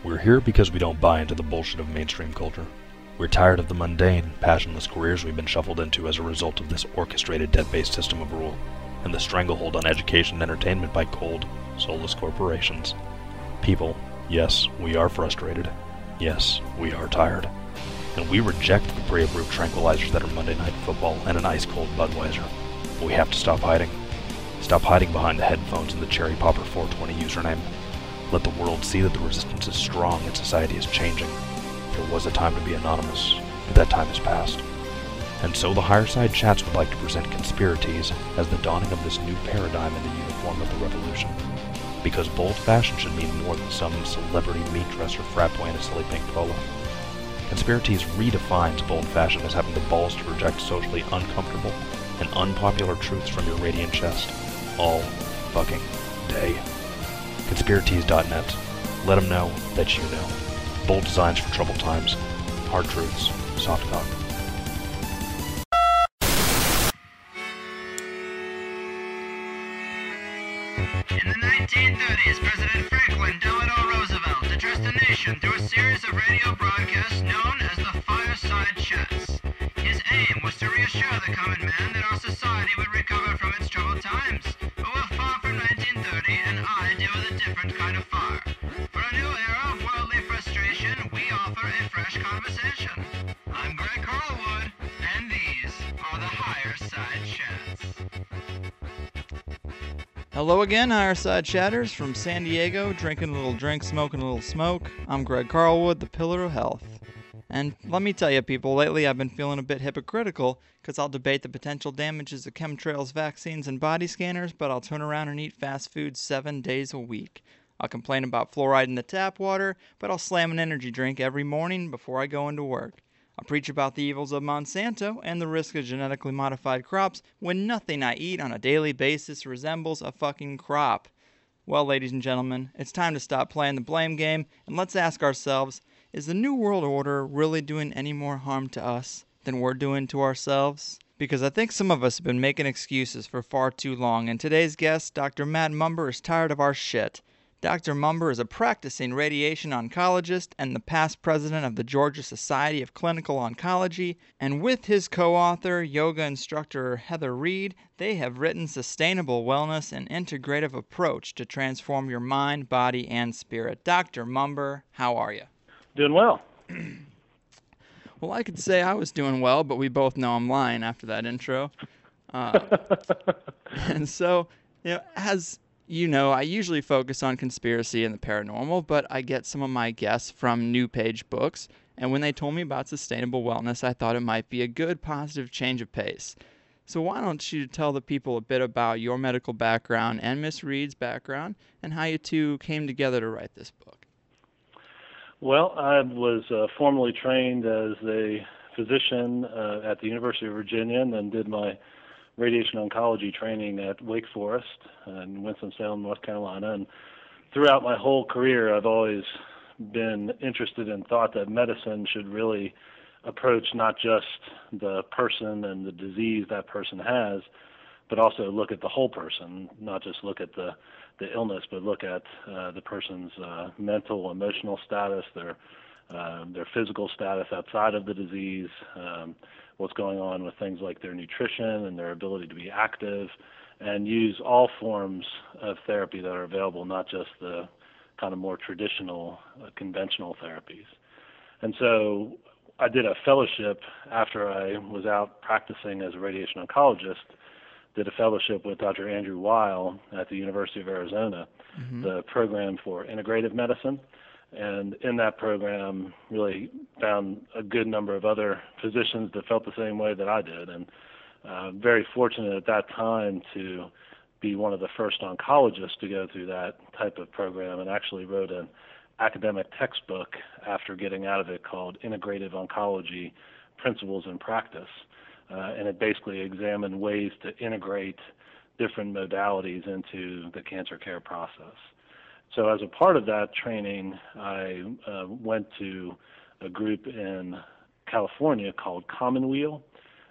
We're here because we don't buy into the bullshit of mainstream culture. We're tired of the mundane, passionless careers we've been shuffled into as a result of this orchestrated debt-based system of rule, and the stranglehold on education and entertainment by cold, soulless corporations. People, yes, we are frustrated. Yes, we are tired. And we reject the pre-approved tranquilizers that are Monday Night Football and an ice-cold Budweiser. We have to stop hiding. Stop hiding behind the headphones and the Cherry Popper 420 username. Let the world see that the resistance is strong and society is changing. There was a time to be anonymous, but that time has passed. And so the Higher Side Chats would like to present Conspiracies as the dawning of this new paradigm in the uniform of the revolution. Because bold fashion should mean more than some celebrity meat dresser frat boy in a silly pink polo. Conspiracies redefines bold fashion as having the balls to reject socially uncomfortable and unpopular truths from your radiant chest. All fucking day. Conspiracies.net. Let them know that you know. Bold designs for troubled times. Hard truths. Soft cock. In the 1930s, President Franklin Delano Roosevelt addressed the nation through a series of radio broadcasts known as the Fireside Chats. His aim was to reassure the common man that our society would recover from its troubled times. But we're far from 1930, and I deal with a different kind of fire. For a new era of worldly frustration, we offer a fresh conversation. I'm Greg Carlwood, and these are the Higher Side Chats. Hello again, Higher Side Chatters from San Diego, drinking a little drink, smoking a little smoke. I'm Greg Carlwood, the Pillar of Health. And let me tell you, people, lately I've been feeling a bit hypocritical because I'll debate the potential damages of chemtrails, vaccines, and body scanners, but I'll turn around and eat fast food 7 days a week. I'll complain about fluoride in the tap water, but I'll slam an energy drink every morning before I go into work. I'll preach about the evils of Monsanto and the risk of genetically modified crops when nothing I eat on a daily basis resembles a fucking crop. Well, ladies and gentlemen, it's time to stop playing the blame game and let's ask ourselves, is the New World Order really doing any more harm to us than we're doing to ourselves? Because I think some of us have been making excuses for far too long, and today's guest, Dr. Matt Mumber, is tired of our shit. Dr. Mumber is a practicing radiation oncologist and the past president of the Georgia Society of Clinical Oncology, and with his co-author, yoga instructor Heather Reed, they have written Sustainable Wellness, an integrative approach to transform your mind, body, and spirit. Dr. Mumber, how are you? Doing well. Well, I could say I was doing well, but we both know I'm lying after that intro. And so, as you know, I usually focus on conspiracy and the paranormal, but I get some of my guests from New Page Books, and when they told me about sustainable wellness, I thought it might be a good, positive change of pace. So why don't you tell the people a bit about your medical background and Miss Reed's background, and how you two came together to write this book? Well, I was formally trained as a physician at the University of Virginia, and then did my radiation oncology training at Wake Forest in Winston-Salem, North Carolina. And throughout my whole career, I've always been interested and thought that medicine should really approach not just the person and the disease that person has, but also look at the whole person, not just look at the illness, but look at the person's mental, emotional status, their physical status outside of the disease, what's going on with things like their nutrition and their ability to be active, and use all forms of therapy that are available, not just the kind of more traditional, conventional therapies. And so I did a fellowship after I was out practicing as a radiation oncologist, did a fellowship with Dr. Andrew Weil at the University of Arizona, the program for integrative medicine. And in that program, really found a good number of other physicians that felt the same way that I did. And very fortunate at that time to be one of the first oncologists to go through that type of program, and actually wrote an academic textbook after getting out of it called Integrative Oncology Principles in Practice. And it basically examined ways to integrate different modalities into the cancer care process. So as a part of that training, I went to a group in California called Commonweal,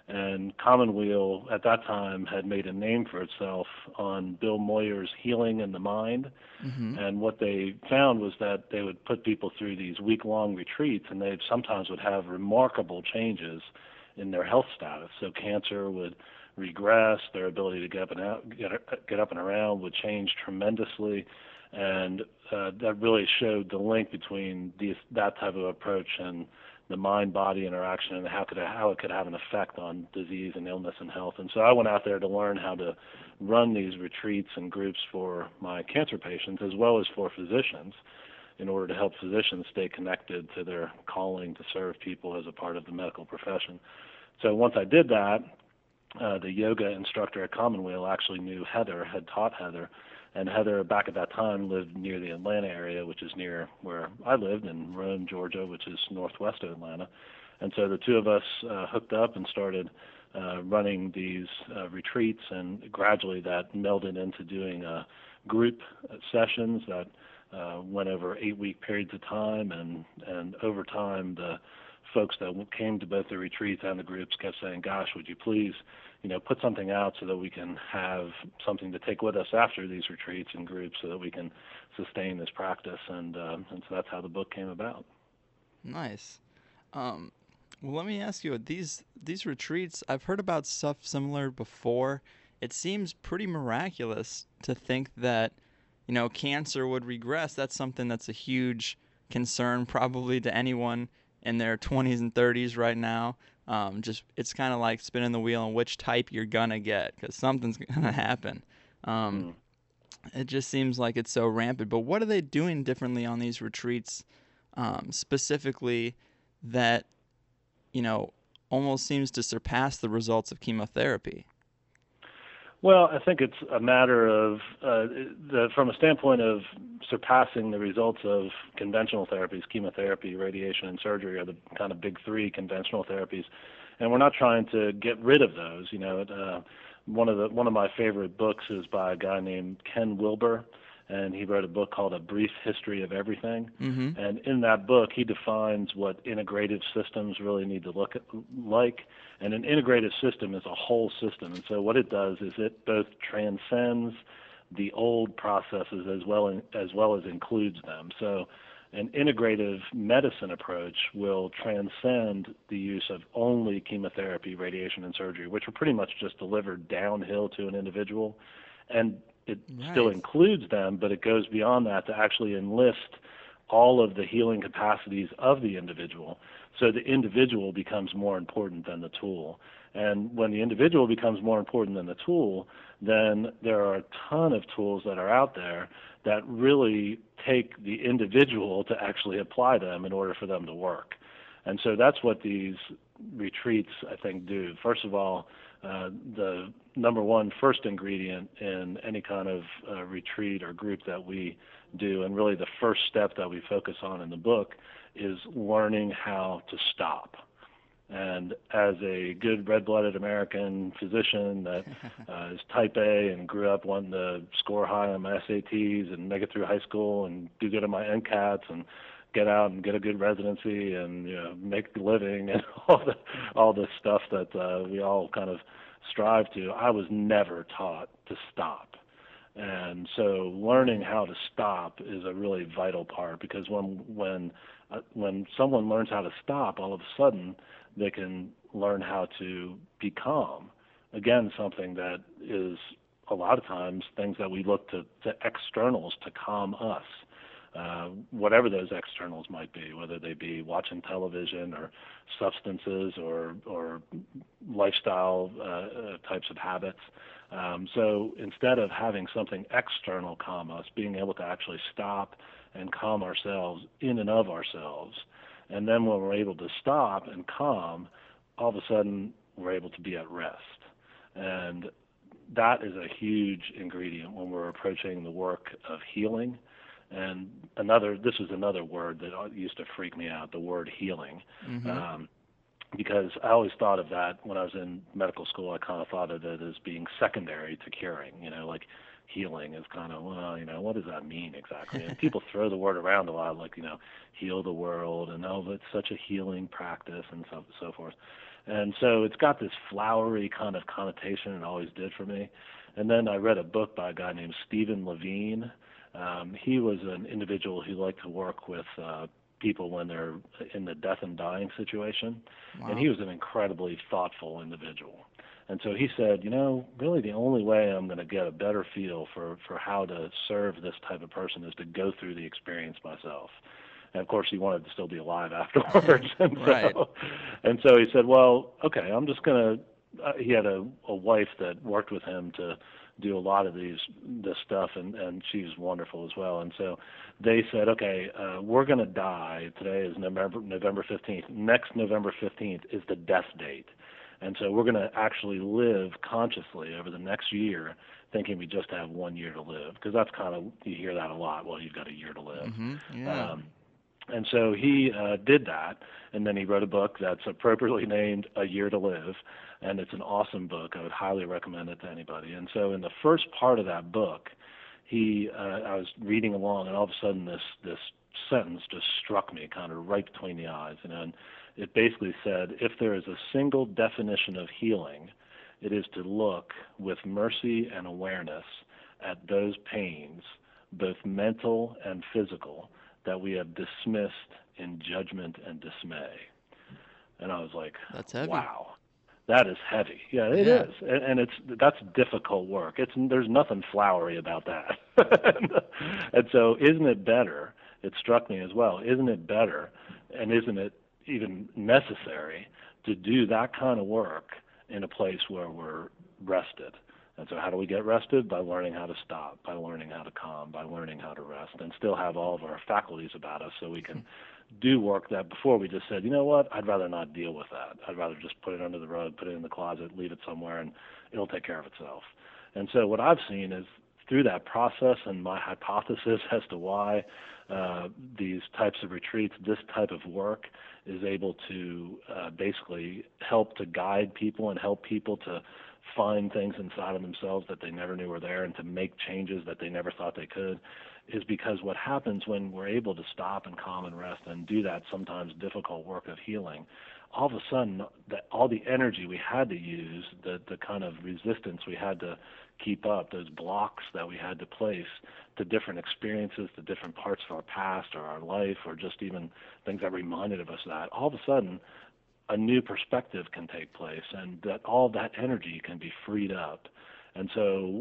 And Commonweal at that time had made a name for itself on Bill Moyer's Healing in the Mind. And what they found was that they would put people through these week-long retreats, and they sometimes would have remarkable changes in their health status. So cancer would regress, their ability to get up and around would change tremendously, and that really showed the link between that type of approach and the mind-body interaction, and how it could have an effect on disease and illness and health. And so I went out there to learn how to run these retreats and groups for my cancer patients as well as for physicians, in order to help physicians stay connected to their calling to serve people as a part of the medical profession. So once I did that, the yoga instructor at Commonweal actually knew Heather, had taught Heather, and Heather back at that time lived near the Atlanta area, which is near where I lived, in Rome, Georgia, which is northwest of Atlanta. And so the two of us hooked up and started running these retreats, and gradually that melded into doing group sessions that went over 8-week periods of time, and over time the folks that came to both the retreats and the groups kept saying, gosh, would you please, put something out so that we can have something to take with us after these retreats and groups so that we can sustain this practice. And so that's how the book came about. Nice. Well, let me ask you, these retreats, I've heard about stuff similar before. It seems pretty miraculous to think that, cancer would regress. That's something that's a huge concern probably to anyone in their 20s and 30s right now. It's kind of like spinning the wheel on which type you're gonna get, because something's gonna happen. It just seems like it's so rampant. But what are they doing differently on these retreats, specifically that almost seems to surpass the results of chemotherapy? Well, I think it's a matter of, from a standpoint of surpassing the results of conventional therapies, chemotherapy, radiation, and surgery are the kind of big three conventional therapies, and we're not trying to get rid of those. One of my favorite books is by a guy named Ken Wilber, and he wrote a book called A Brief History of Everything. And in that book, he defines what integrative systems really need to look like. And an integrative system is a whole system. And so what it does is it both transcends the old processes as well as includes them. So an integrative medicine approach will transcend the use of only chemotherapy, radiation, and surgery, which are pretty much just delivered downhill to an individual. And it still includes them, but it goes beyond that to actually enlist all of the healing capacities of the individual. So the individual becomes more important than the tool. And when the individual becomes more important than the tool, then there are a ton of tools that are out there that really take the individual to actually apply them in order for them to work. And so that's what these retreats, I think, do. First of all, the number one first ingredient in any kind of retreat or group that we do, and really the first step that we focus on in the book, is learning how to stop. And as a good red-blooded American physician that is type A and grew up wanting to score high on my SATs and make it through high school and do good on my NCATs and get out and get a good residency and make a living and all the stuff that we all kind of strive to, I was never taught to stop. And so learning how to stop is a really vital part, because when someone learns how to stop, all of a sudden they can learn how to be calm. Again, something that is a lot of times things that we look to externals to calm us. Whatever those externals might be, whether they be watching television or substances or lifestyle types of habits. So instead of having something external calm us, being able to actually stop and calm ourselves in and of ourselves. And then when we're able to stop and calm, all of a sudden we're able to be at rest. And that is a huge ingredient when we're approaching the work of healing. And this was another word that used to freak me out, the word healing. Because I always thought of that when I was in medical school. I kind of thought of it as being secondary to curing. Like healing is kind of, well, what does that mean exactly? And people throw the word around a lot, like, heal the world, and it's such a healing practice, and so forth. And so it's got this flowery kind of connotation, and always did for me. And then I read a book by a guy named Stephen Levine. He was an individual who liked to work with people when they're in the death and dying situation. Wow. And he was an incredibly thoughtful individual. And so he said, really the only way I'm going to get a better feel for how to serve this type of person is to go through the experience myself. And of course, he wanted to still be alive afterwards. Right. And so he said, well, okay, I'm just going to, he had a wife that worked with him to do a lot of this stuff, and she was wonderful as well. And so they said, okay, we're going to die. Today is November 15th. Next November 15th is the death date. And so we're going to actually live consciously over the next year, thinking we just have 1 year to live, because that's kind of, you hear that a lot. Well, you've got a year to live. Mm-hmm. Yeah. And so he did that, and then he wrote a book that's appropriately named A Year to Live, and it's an awesome book. I would highly recommend it to anybody. And so in the first part of that book, I was reading along, and all of a sudden this sentence just struck me kind of right between the eyes. And it basically said, if there is a single definition of healing, it is to look with mercy and awareness at those pains, both mental and physical, that we have dismissed in judgment and dismay. And I was like, that's heavy. Wow, that is heavy. Yeah, it is. And that's difficult work. There's nothing flowery about that. And so isn't it better, it struck me as well, isn't it better, and isn't it even necessary to do that kind of work in a place where we're rested? And so how do we get rested? By learning how to stop, by learning how to calm, by learning how to rest, and still have all of our faculties about us so we can do work that before we just said, you know what, I'd rather not deal with that. I'd rather just put it under the rug, put it in the closet, leave it somewhere, and it'll take care of itself. And so what I've seen is through that process, and my hypothesis as to why these types of retreats, this type of work is able to basically help to guide people and help people to find things inside of themselves that they never knew were there, and to make changes that they never thought they could, is because what happens when we're able to stop and calm and rest and do that sometimes difficult work of healing, all of a sudden all the energy we had to use, the kind of resistance we had to keep up, those blocks that we had to place to different experiences, to different parts of our past or our life, or just even things that reminded of us that, all of a sudden a new perspective can take place, and that all that energy can be freed up. And so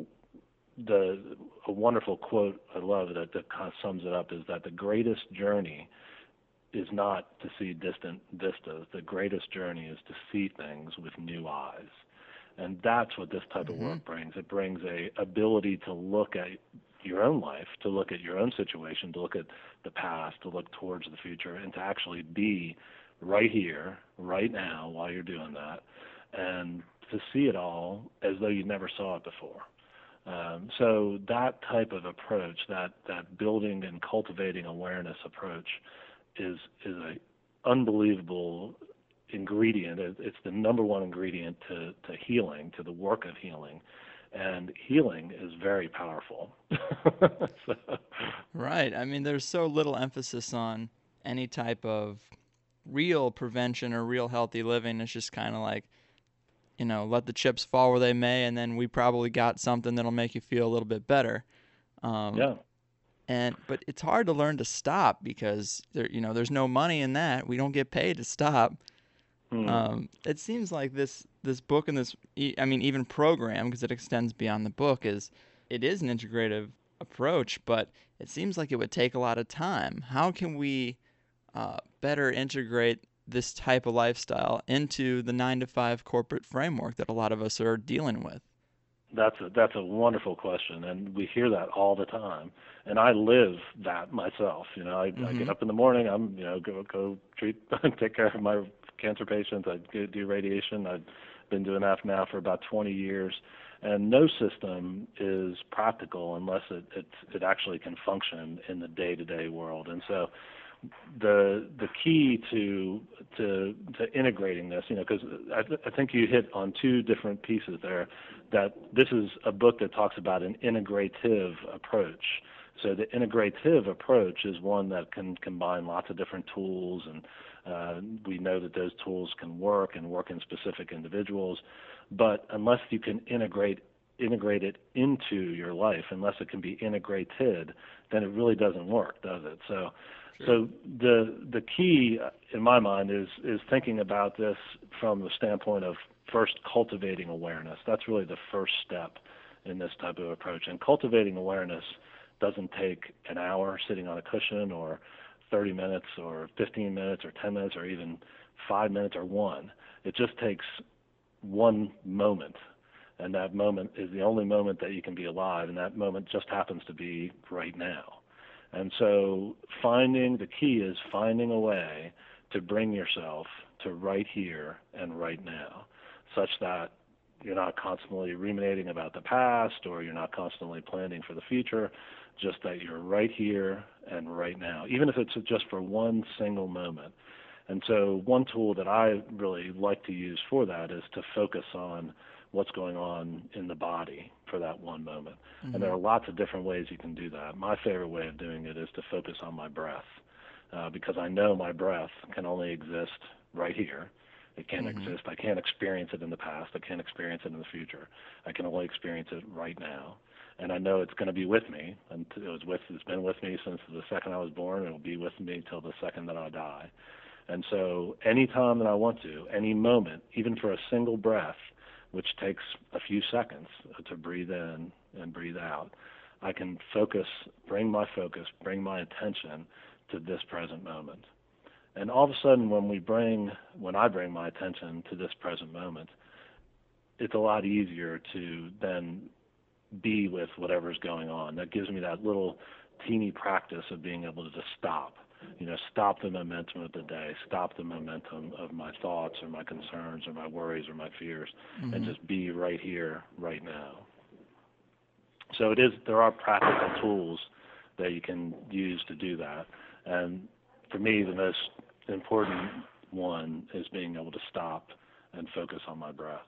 a wonderful quote I love that kind of sums it up is that the greatest journey is not to see distant vistas. The greatest journey is to see things with new eyes. And that's what this type of work brings. It brings a ability to look at your own life, to look at your own situation, to look at the past, to look towards the future, and to actually be right here, right now, while you're doing that, and to see it all as though you never saw it before. So that type of approach, that building and cultivating awareness approach, is an unbelievable ingredient. It's the number one ingredient to healing, to the work of healing. And healing is very powerful. Right. I mean, there's so little emphasis on any type of real prevention or real healthy living. It's just kind of like, let the chips fall where they may, and then we probably got something that'll make you feel a little bit better. But it's hard to learn to stop because there's no money in that. We don't get paid to stop. It seems like this book and this, even program, because it extends beyond the book, it is an integrative approach, but it seems like it would take a lot of time. How can we better integrate this type of lifestyle into the 9-to-5 corporate framework that a lot of us are dealing with? That's a wonderful question, and we hear that all the time. And I live that myself. I get up in the morning. I'm go take care of my cancer patients. I do radiation. I've been doing that now for about 20 years. And no system is practical unless it actually can function in the day-to-day world. And so the key to integrating this, because I think you hit on two different pieces there. That this is a book that talks about an integrative approach. So the integrative approach is one that can combine lots of different tools, and we know that those tools can work and work in specific individuals. But unless you can integrate it into your life, unless it can be integrated, then it really doesn't work, does it? So, So the key in my mind is thinking about this from the standpoint of first cultivating awareness. That's really the first step in this type of approach. And cultivating awareness doesn't take an hour sitting on a cushion, or 30 minutes or 15 minutes or 10 minutes or even 5 minutes or one. It just takes one moment, and that moment is the only moment that you can be alive, and that moment just happens to be right now. And so the key is finding a way to bring yourself to right here and right now, such that you're not constantly ruminating about the past, or you're not constantly planning for the future, just that you're right here and right now, even if it's just for one single moment. And so one tool that I really like to use for that is to focus on what's going on in the body for that one moment. Mm-hmm. And there are lots of different ways you can do that. My favorite way of doing it is to focus on my breath, because I know my breath can only exist right here. It can't Mm-hmm. exist. I can't experience it in the past. I can't experience it in the future. I can only experience it right now. And I know it's going to be with me. And it's been with me since the second I was born. It will be with me till the second that I die. And so any time that I want to, any moment, even for a single breath, which takes a few seconds to breathe in and breathe out, I can bring my attention to this present moment. And all of a sudden, when I bring my attention to this present moment, it's a lot easier to then be with whatever's going on. That gives me that little teeny practice of being able to just stop the momentum of the day, stop the momentum of my thoughts or my concerns or my worries or my fears, mm-hmm. and just be right here, right now. So there are practical tools that you can use to do that. And for me, the most important one is being able to stop and focus on my breath.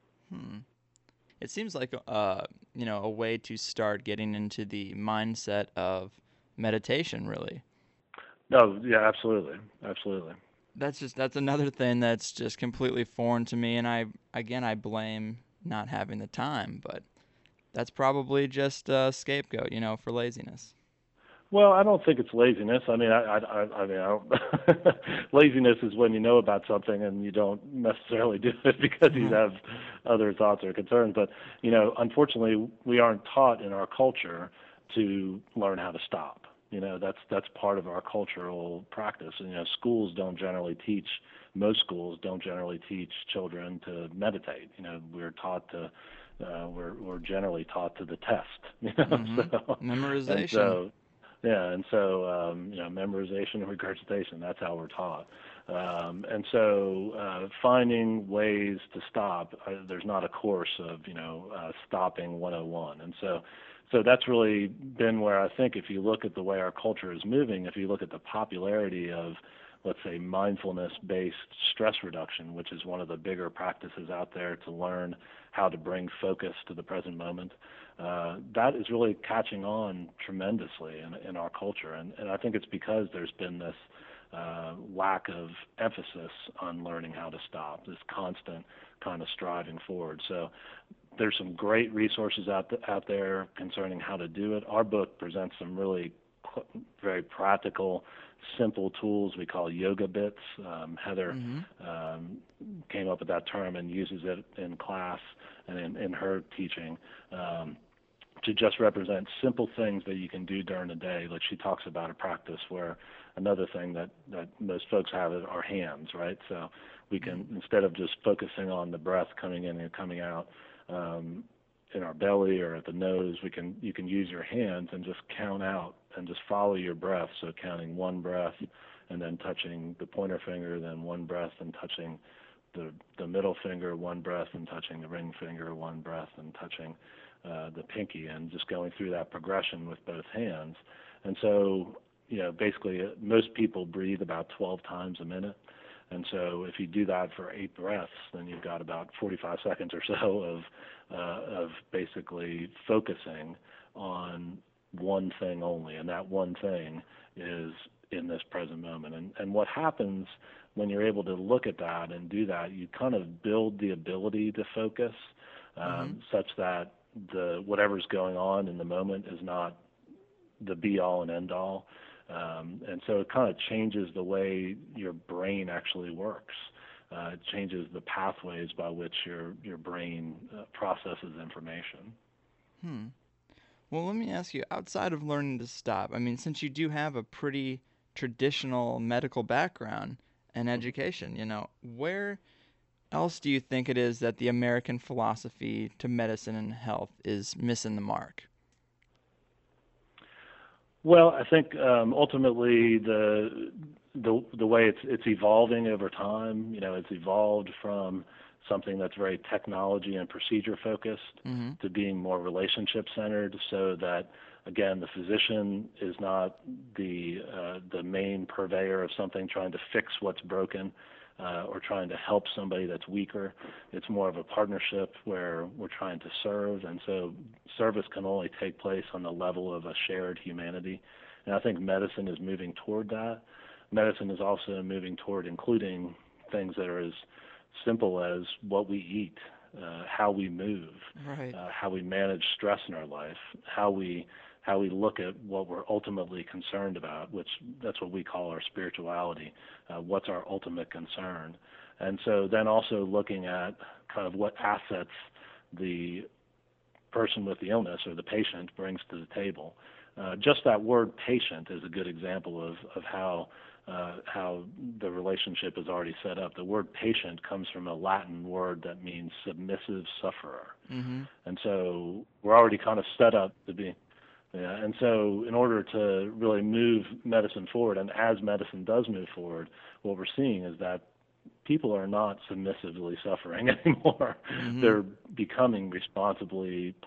It seems like a way to start getting into the mindset of meditation, really. No, yeah, absolutely. That's another thing that's just completely foreign to me, and I blame not having the time, but that's probably just a scapegoat, for laziness. Well, I don't think it's laziness. I mean, I don't. Laziness is when you know about something and you don't necessarily do it because you have other thoughts or concerns. But unfortunately, we aren't taught in our culture to learn how to stop. That's part of our cultural practice. And, most schools don't generally teach children to meditate. We're generally taught to the test. Mm-hmm. So, memorization. Memorization and regurgitation, that's how we're taught. And so finding ways to stop, there's not a course of, stopping 101. And so that's really been where I think if you look at the way our culture is moving, if you look at the popularity of, let's say, mindfulness-based stress reduction, which is one of the bigger practices out there to learn how to bring focus to the present moment, that is really catching on tremendously in our culture. And I think it's because there's been this lack of emphasis on learning how to stop, this constant kind of striving forward. So there's some great resources out there concerning how to do it. Our book presents some really very practical, simple tools we call yoga bits. Heather came up with that term and uses it in class and in her teaching to just represent simple things that you can do during the day. Like she talks about a practice where another thing that most folks have are hands, right? So we can, instead of just focusing on the breath coming in and coming out in our belly or at the nose, you can use your hands and just count out and just follow your breath. So counting one breath and then touching the pointer finger, then one breath and touching the middle finger, one breath and touching the ring finger, one breath and touching the pinky, and just going through that progression with both hands. And so, basically most people breathe about 12 times a minute. And so if you do that for 8 breaths, then you've got about 45 seconds or so of basically focusing on one thing only, and that one thing is in this present moment. And what happens when you're able to look at that and do that, you kind of build the ability to focus such that whatever's going on in the moment is not the be-all and end-all. And so it kind of changes the way your brain actually works. It changes the pathways by which your brain processes information. Well, let me ask you, outside of learning to stop, I mean, since you do have a pretty traditional medical background and education, where else do you think it is that the American philosophy to medicine and health is missing the mark? Well, I think ultimately the way it's evolving over time, it's evolved from something that's very technology and procedure focused to being more relationship centered, so that again the physician is not the main purveyor of something trying to fix what's broken or trying to help somebody that's weaker. It's more of a partnership where we're trying to serve, and so service can only take place on the level of a shared humanity. And I think medicine is moving toward that. Medicine is also moving toward including things that are as simple as what we eat, how we move, Right. How we manage stress in our life, how we look at what we're ultimately concerned about, which that's what we call our spirituality. What's our ultimate concern? And so then also looking at kind of what assets the person with the illness or the patient brings to the table. Just that word patient is a good example of how the relationship is already set up. The word patient comes from a Latin word that means submissive sufferer. And so we're already kind of set up to be. Yeah, and so in order to really move medicine forward, and as medicine does move forward, what we're seeing is that people are not submissively suffering anymore. They're becoming responsible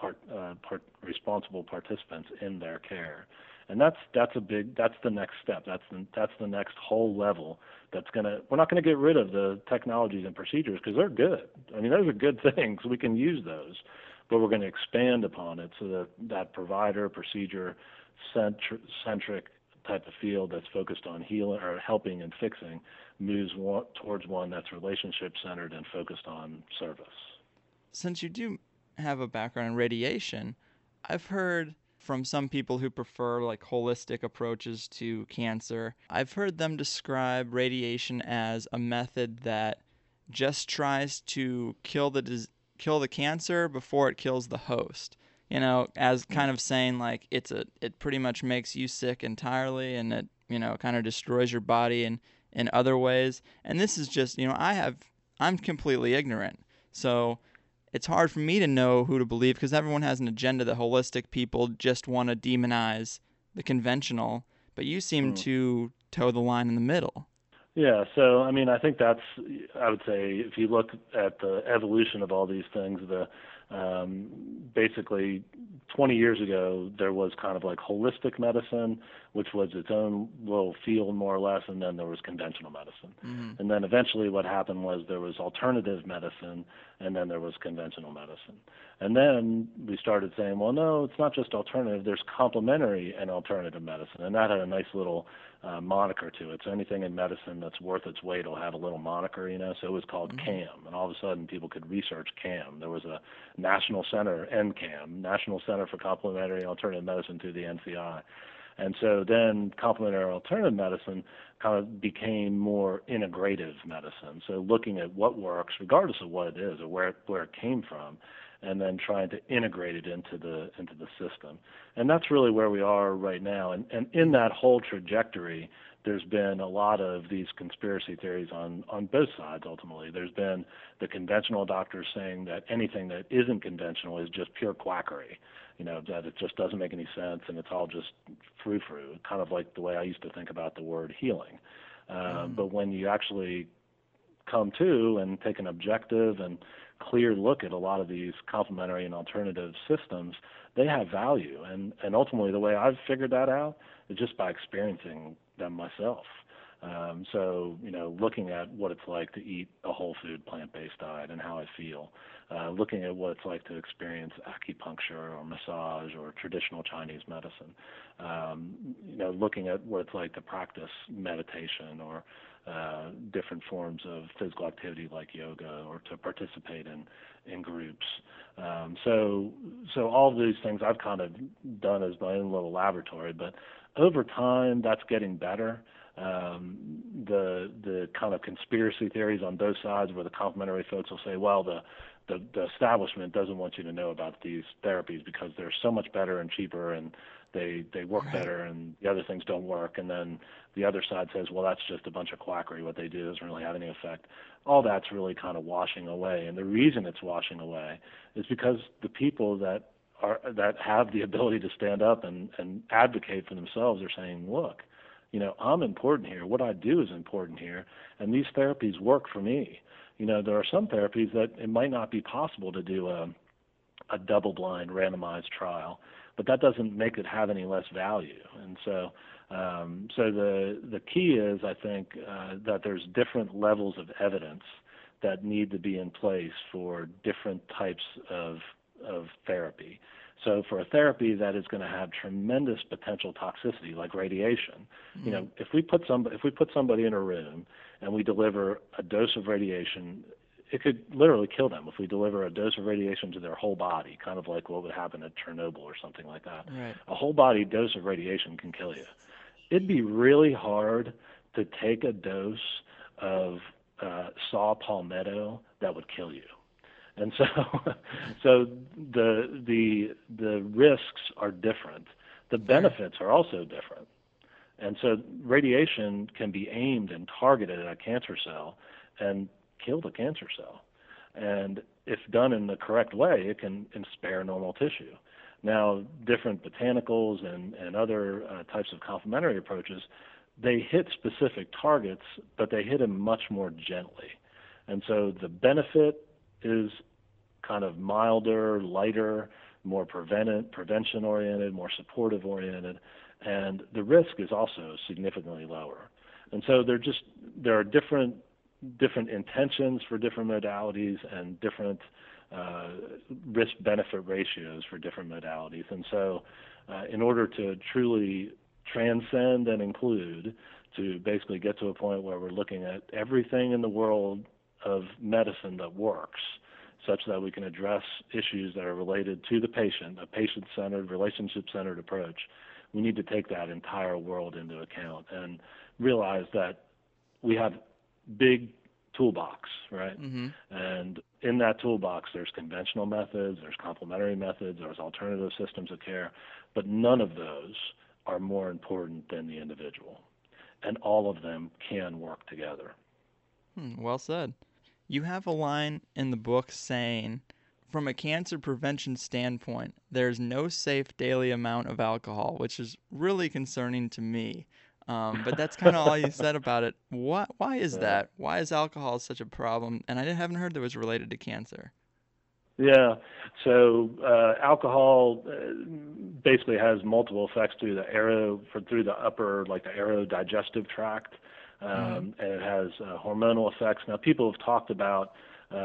participants in their care. And that's the next step. That's the next whole level. We're not gonna get rid of the technologies and procedures because they're good. I mean, those are good things. We can use those, but we're going to expand upon it so that provider procedure centric type of field that's focused on healing or helping and fixing moves towards one that's relationship centered and focused on service. Since you do have a background in radiation, I've heard from some people who prefer like holistic approaches to cancer, I've heard them describe radiation as a method that just tries to kill the cancer before it kills the host. As kind of saying like it pretty much makes you sick entirely, and it kind of destroys your body in other ways. And this is just I'm completely ignorant, so it's hard for me to know who to believe because everyone has an agenda. The holistic people just want to demonize the conventional, but you seem to toe the line in the middle. Yeah, so I mean, I think I would say if you look at the evolution of all these things, basically 20 years ago there was kind of like holistic medicine, which was its own little field more or less, and then there was conventional medicine. And then eventually what happened was there was alternative medicine, and then there was conventional medicine. And then we started saying, well, no, it's not just alternative, there's complementary and alternative medicine, and that had a nice little moniker to it. So anything in medicine that's worth its weight will have a little moniker, so it was called CAM, and all of a sudden people could research CAM. There was a national center, NCAM, National Center for Complementary and Alternative Medicine through the NCI. And so then complementary alternative medicine kind of became more integrative medicine. So looking at what works, regardless of what it is or where it came from, and then trying to integrate it into the system. And that's really where we are right now. And in that whole trajectory, there's been a lot of these conspiracy theories on both sides, ultimately. There's been the conventional doctors saying that anything that isn't conventional is just pure quackery, that it just doesn't make any sense and it's all just frou-frou, kind of like the way I used to think about the word healing. But when you actually come to and take an objective and clear look at a lot of these complementary and alternative systems, they have value. And ultimately, the way I've figured that out is just by experiencing them myself. So, looking at what it's like to eat a whole food plant-based diet and how I feel, looking at what it's like to experience acupuncture or massage or traditional Chinese medicine, looking at what it's like to practice meditation or different forms of physical activity like yoga, or to participate in groups. So all of these things I've kind of done as my own little laboratory, but over time that's getting better. The kind of conspiracy theories on both sides, where the complementary folks will say, well, the establishment doesn't want you to know about these therapies because they're so much better and cheaper and they work better, and the other things don't work. And then the other side says, well, that's just a bunch of quackery. What they do doesn't really have any effect. All that's really kind of washing away. And the reason it's washing away is because the people that have the ability to stand up and advocate for themselves are saying, look, I'm important here. What I do is important here, and these therapies work for me. There are some therapies that it might not be possible to do a double-blind randomized trial, but that doesn't make it have any less value. And so the key is, I think, that there's different levels of evidence that need to be in place for different types of therapy. So for a therapy that is going to have tremendous potential toxicity, like radiation, if we put somebody in a room and we deliver a dose of radiation, it could literally kill them if we deliver a dose of radiation to their whole body, kind of like what would happen at Chernobyl or something like that. Right. A whole body dose of radiation can kill you. It'd be really hard to take a dose of saw palmetto that would kill you. And so the risks are different. The benefits are also different. And so radiation can be aimed and targeted at a cancer cell and kill the cancer cell. And if done in the correct way, it can spare normal tissue. Now, different botanicals and other types of complementary approaches, they hit specific targets, but they hit them much more gently. And so the benefit is kind of milder, lighter, more prevention-oriented, more supportive-oriented, and the risk is also significantly lower. And so there are different intentions for different modalities and different risk-benefit ratios for different modalities. And so in order to truly transcend and include, to basically get to a point where we're looking at everything in the world of medicine that works, such that we can address issues that are related to the patient, a patient-centered, relationship-centered approach, we need to take that entire world into account and realize that we have big toolbox, right? Mm-hmm. And in that toolbox, there's conventional methods, there's complementary methods, there's alternative systems of care, but none of those are more important than the individual. And all of them can work together. Well said. You have a line in the book saying, from a cancer prevention standpoint, there's no safe daily amount of alcohol, which is really concerning to me. But that's kind of all you said about it. Why is that? Why is alcohol such a problem? And I haven't heard that it was related to cancer. Yeah, so alcohol basically has multiple effects through the upper, like the aerodigestive tract. And it has hormonal effects. Now, people have talked about,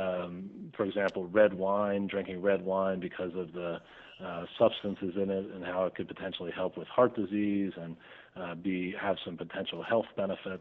for example, drinking red wine because of the substances in it and how it could potentially help with heart disease and have some potential health benefits.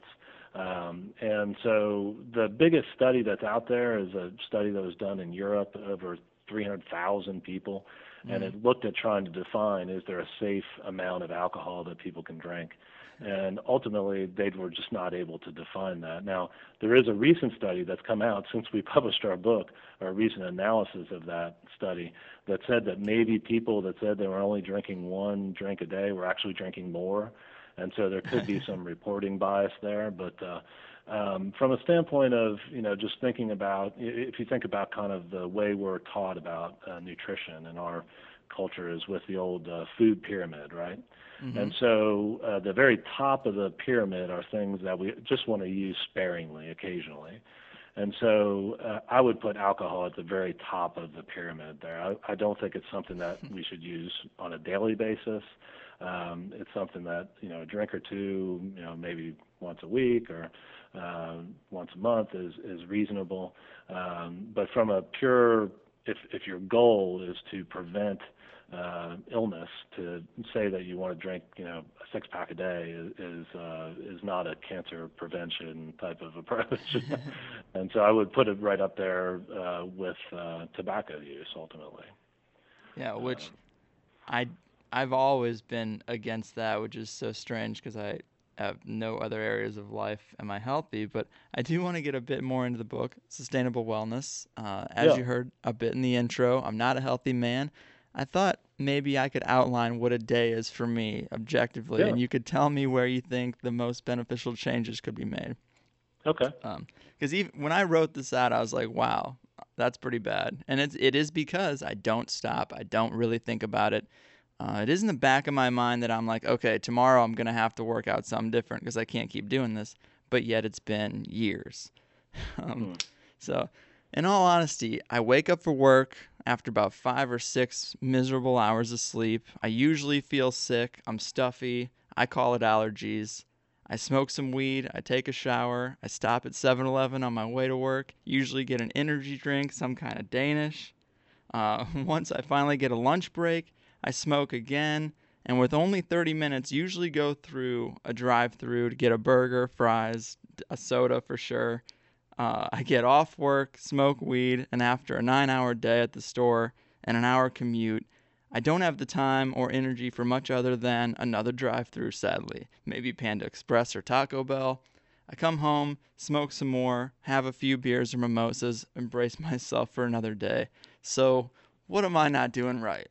And so the biggest study that's out there is a study that was done in Europe, over 300,000 people, and it looked at trying to define, is there a safe amount of alcohol that people can drink? And ultimately, they were just not able to define that. Now, there is a recent study that's come out since we published our book, or a recent analysis of that study, that said that maybe people that said they were only drinking one drink a day were actually drinking more. And so there could be some reporting bias there. But from a standpoint of, just thinking about, if you think about kind of the way we're taught about nutrition in our culture is with the old food pyramid, right? Mm-hmm. And so the very top of the pyramid are things that we just want to use sparingly occasionally. And so I would put alcohol at the very top of the pyramid there. I don't think it's something that we should use on a daily basis. It's something that, a drink or two, maybe once a week or once a month is reasonable. But from a pure, if your goal is to prevent illness, to say that you want to drink, a 6-pack a day is not a cancer prevention type of approach. And so I would put it right up there with tobacco use ultimately. Yeah, which I've always been against that, which is so strange because I have no other areas of life am I healthy. But I do want to get a bit more into the book, Sustainable Wellness. As you heard a bit in the intro, I'm not a healthy man. I thought maybe I could outline what a day is for me objectively, and you could tell me where you think the most beneficial changes could be made. Okay. Because even when I wrote this out, I was like, wow, that's pretty bad. And it is because I don't stop. I don't really think about it. It is in the back of my mind that I'm like, okay, tomorrow I'm going to have to work out something different because I can't keep doing this. But yet it's been years. So in all honesty, I wake up for work after about 5 or 6 miserable hours of sleep. I usually feel sick. I'm stuffy. I call it allergies. I smoke some weed. I take a shower. I stop at 7-Eleven on my way to work. Usually get an energy drink, some kind of Danish. Once I finally get a lunch break, I smoke again. And with only 30 minutes, usually go through a drive-through to get a burger, fries, a soda for sure. I get off work, smoke weed, and after a 9-hour day at the store and an hour commute, I don't have the time or energy for much other than another drive-through, sadly. Maybe Panda Express or Taco Bell. I come home, smoke some more, have a few beers or mimosas, and brace myself for another day. So, what am I not doing right?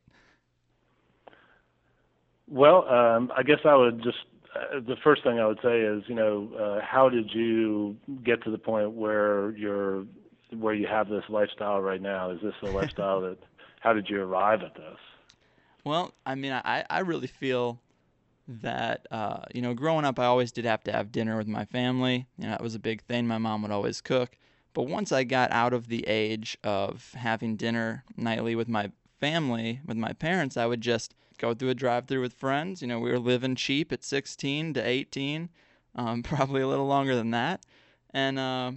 Well, I guess I would just the first thing I would say is, how did you get to the point where you have this lifestyle right now? Is this a lifestyle how did you arrive at this? Well, I mean, I really feel that, growing up, I always did have to have dinner with my family. That was a big thing. My mom would always cook. But once I got out of the age of having dinner nightly with my family, with my parents, I would just go through a drive-through with friends. We were living cheap at 16 to 18, probably a little longer than that. And,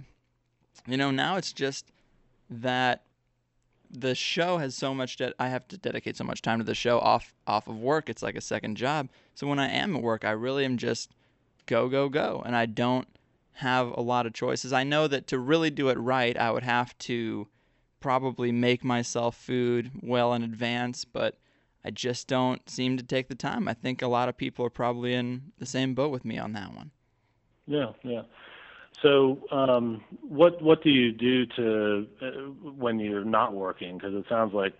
now it's just that the show has so much that I have to dedicate so much time to the show off of work. It's like a second job. So when I am at work, I really am just go, go, go. And I don't have a lot of choices. I know that to really do it right, I would have to probably make myself food well in advance, but I just don't seem to take the time. I think a lot of people are probably in the same boat with me on that one. Yeah. So, what do you do when you're not working? Because it sounds like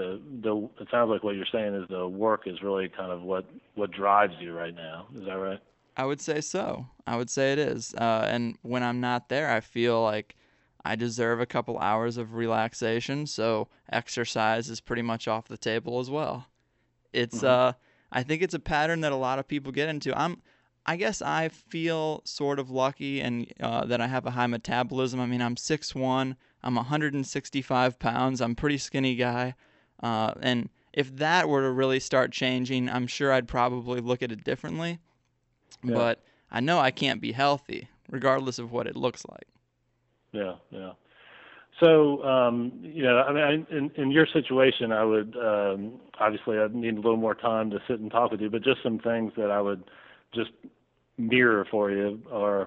what you're saying is the work is really kind of what drives you right now. Is that right? I would say so. I would say it is. And when I'm not there, I feel like I deserve a couple hours of relaxation. So exercise is pretty much off the table as well. It's I think it's a pattern that a lot of people get into. I guess I feel sort of lucky and that I have a high metabolism. I mean, I'm 6'1", I'm 165 pounds, I'm a pretty skinny guy. And if that were to really start changing, I'm sure I'd probably look at it differently. Yeah. But I know I can't be healthy, regardless of what it looks like. Yeah. So, I mean, in your situation, I would obviously I'd need a little more time to sit and talk with you, but just some things that I would just mirror for you, or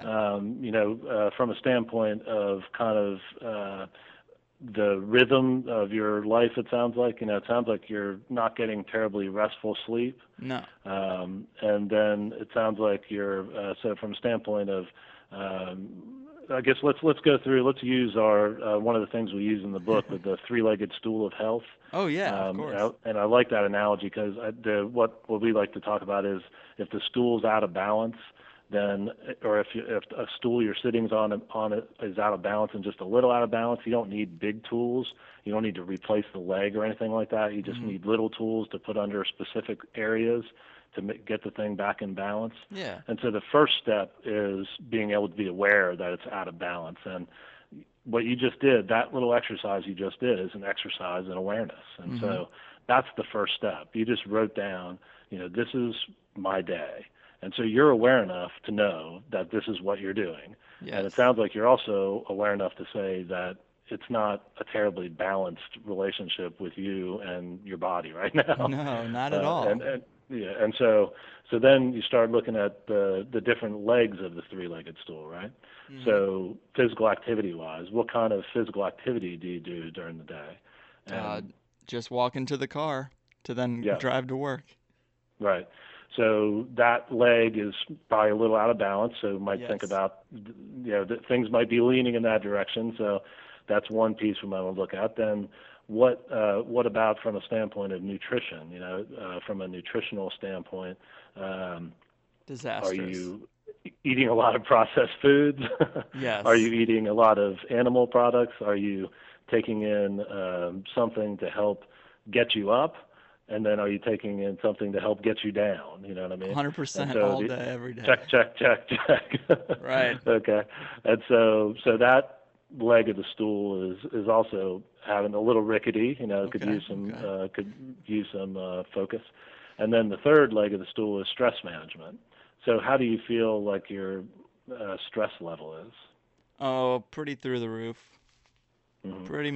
from a standpoint of kind of the rhythm of your life. It sounds like you're not getting terribly restful sleep. No. And then it sounds like you're so from a standpoint of I guess let's go through. Let's use our one of the things we use in the book with the three-legged stool of health. Oh yeah, of course. And I like that analogy because what we like to talk about is if the stool's out of balance, then or if a stool you're sitting on it is out of balance and just a little out of balance, you don't need big tools. You don't need to replace the leg or anything like that. You just need little tools to put under specific areas to get the thing back in balance. Yeah. And so the first step is being able to be aware that it's out of balance. And what you just did, that little exercise you just did, is an exercise in awareness. And so that's the first step. You just wrote down, this is my day. And so you're aware enough to know that this is what you're doing. Yes. And it sounds like you're also aware enough to say that it's not a terribly balanced relationship with you and your body right now. No, not at all. And so then you start looking at the different legs of the three-legged stool, right? Mm-hmm. So physical activity-wise, what kind of physical activity do you do during the day? Just walk into the car to then drive to work. Right. So that leg is probably a little out of balance, so you might think about, that things might be leaning in that direction. So that's one piece we might want to look at. Then what about from a standpoint of nutrition? From a nutritional standpoint, disastrous. Are you eating a lot of processed foods? Yes. Are you eating a lot of animal products? Are you taking in something to help get you up? And then are you taking in something to help get you down? You know what I mean? 100% all day, every day. Check. Right. Okay. And so that leg of the stool is also having a little rickety. Could use some focus. And then the third leg of the stool is stress management. So how do you feel like your stress level is? Oh, pretty through the roof. Mm-hmm. Pretty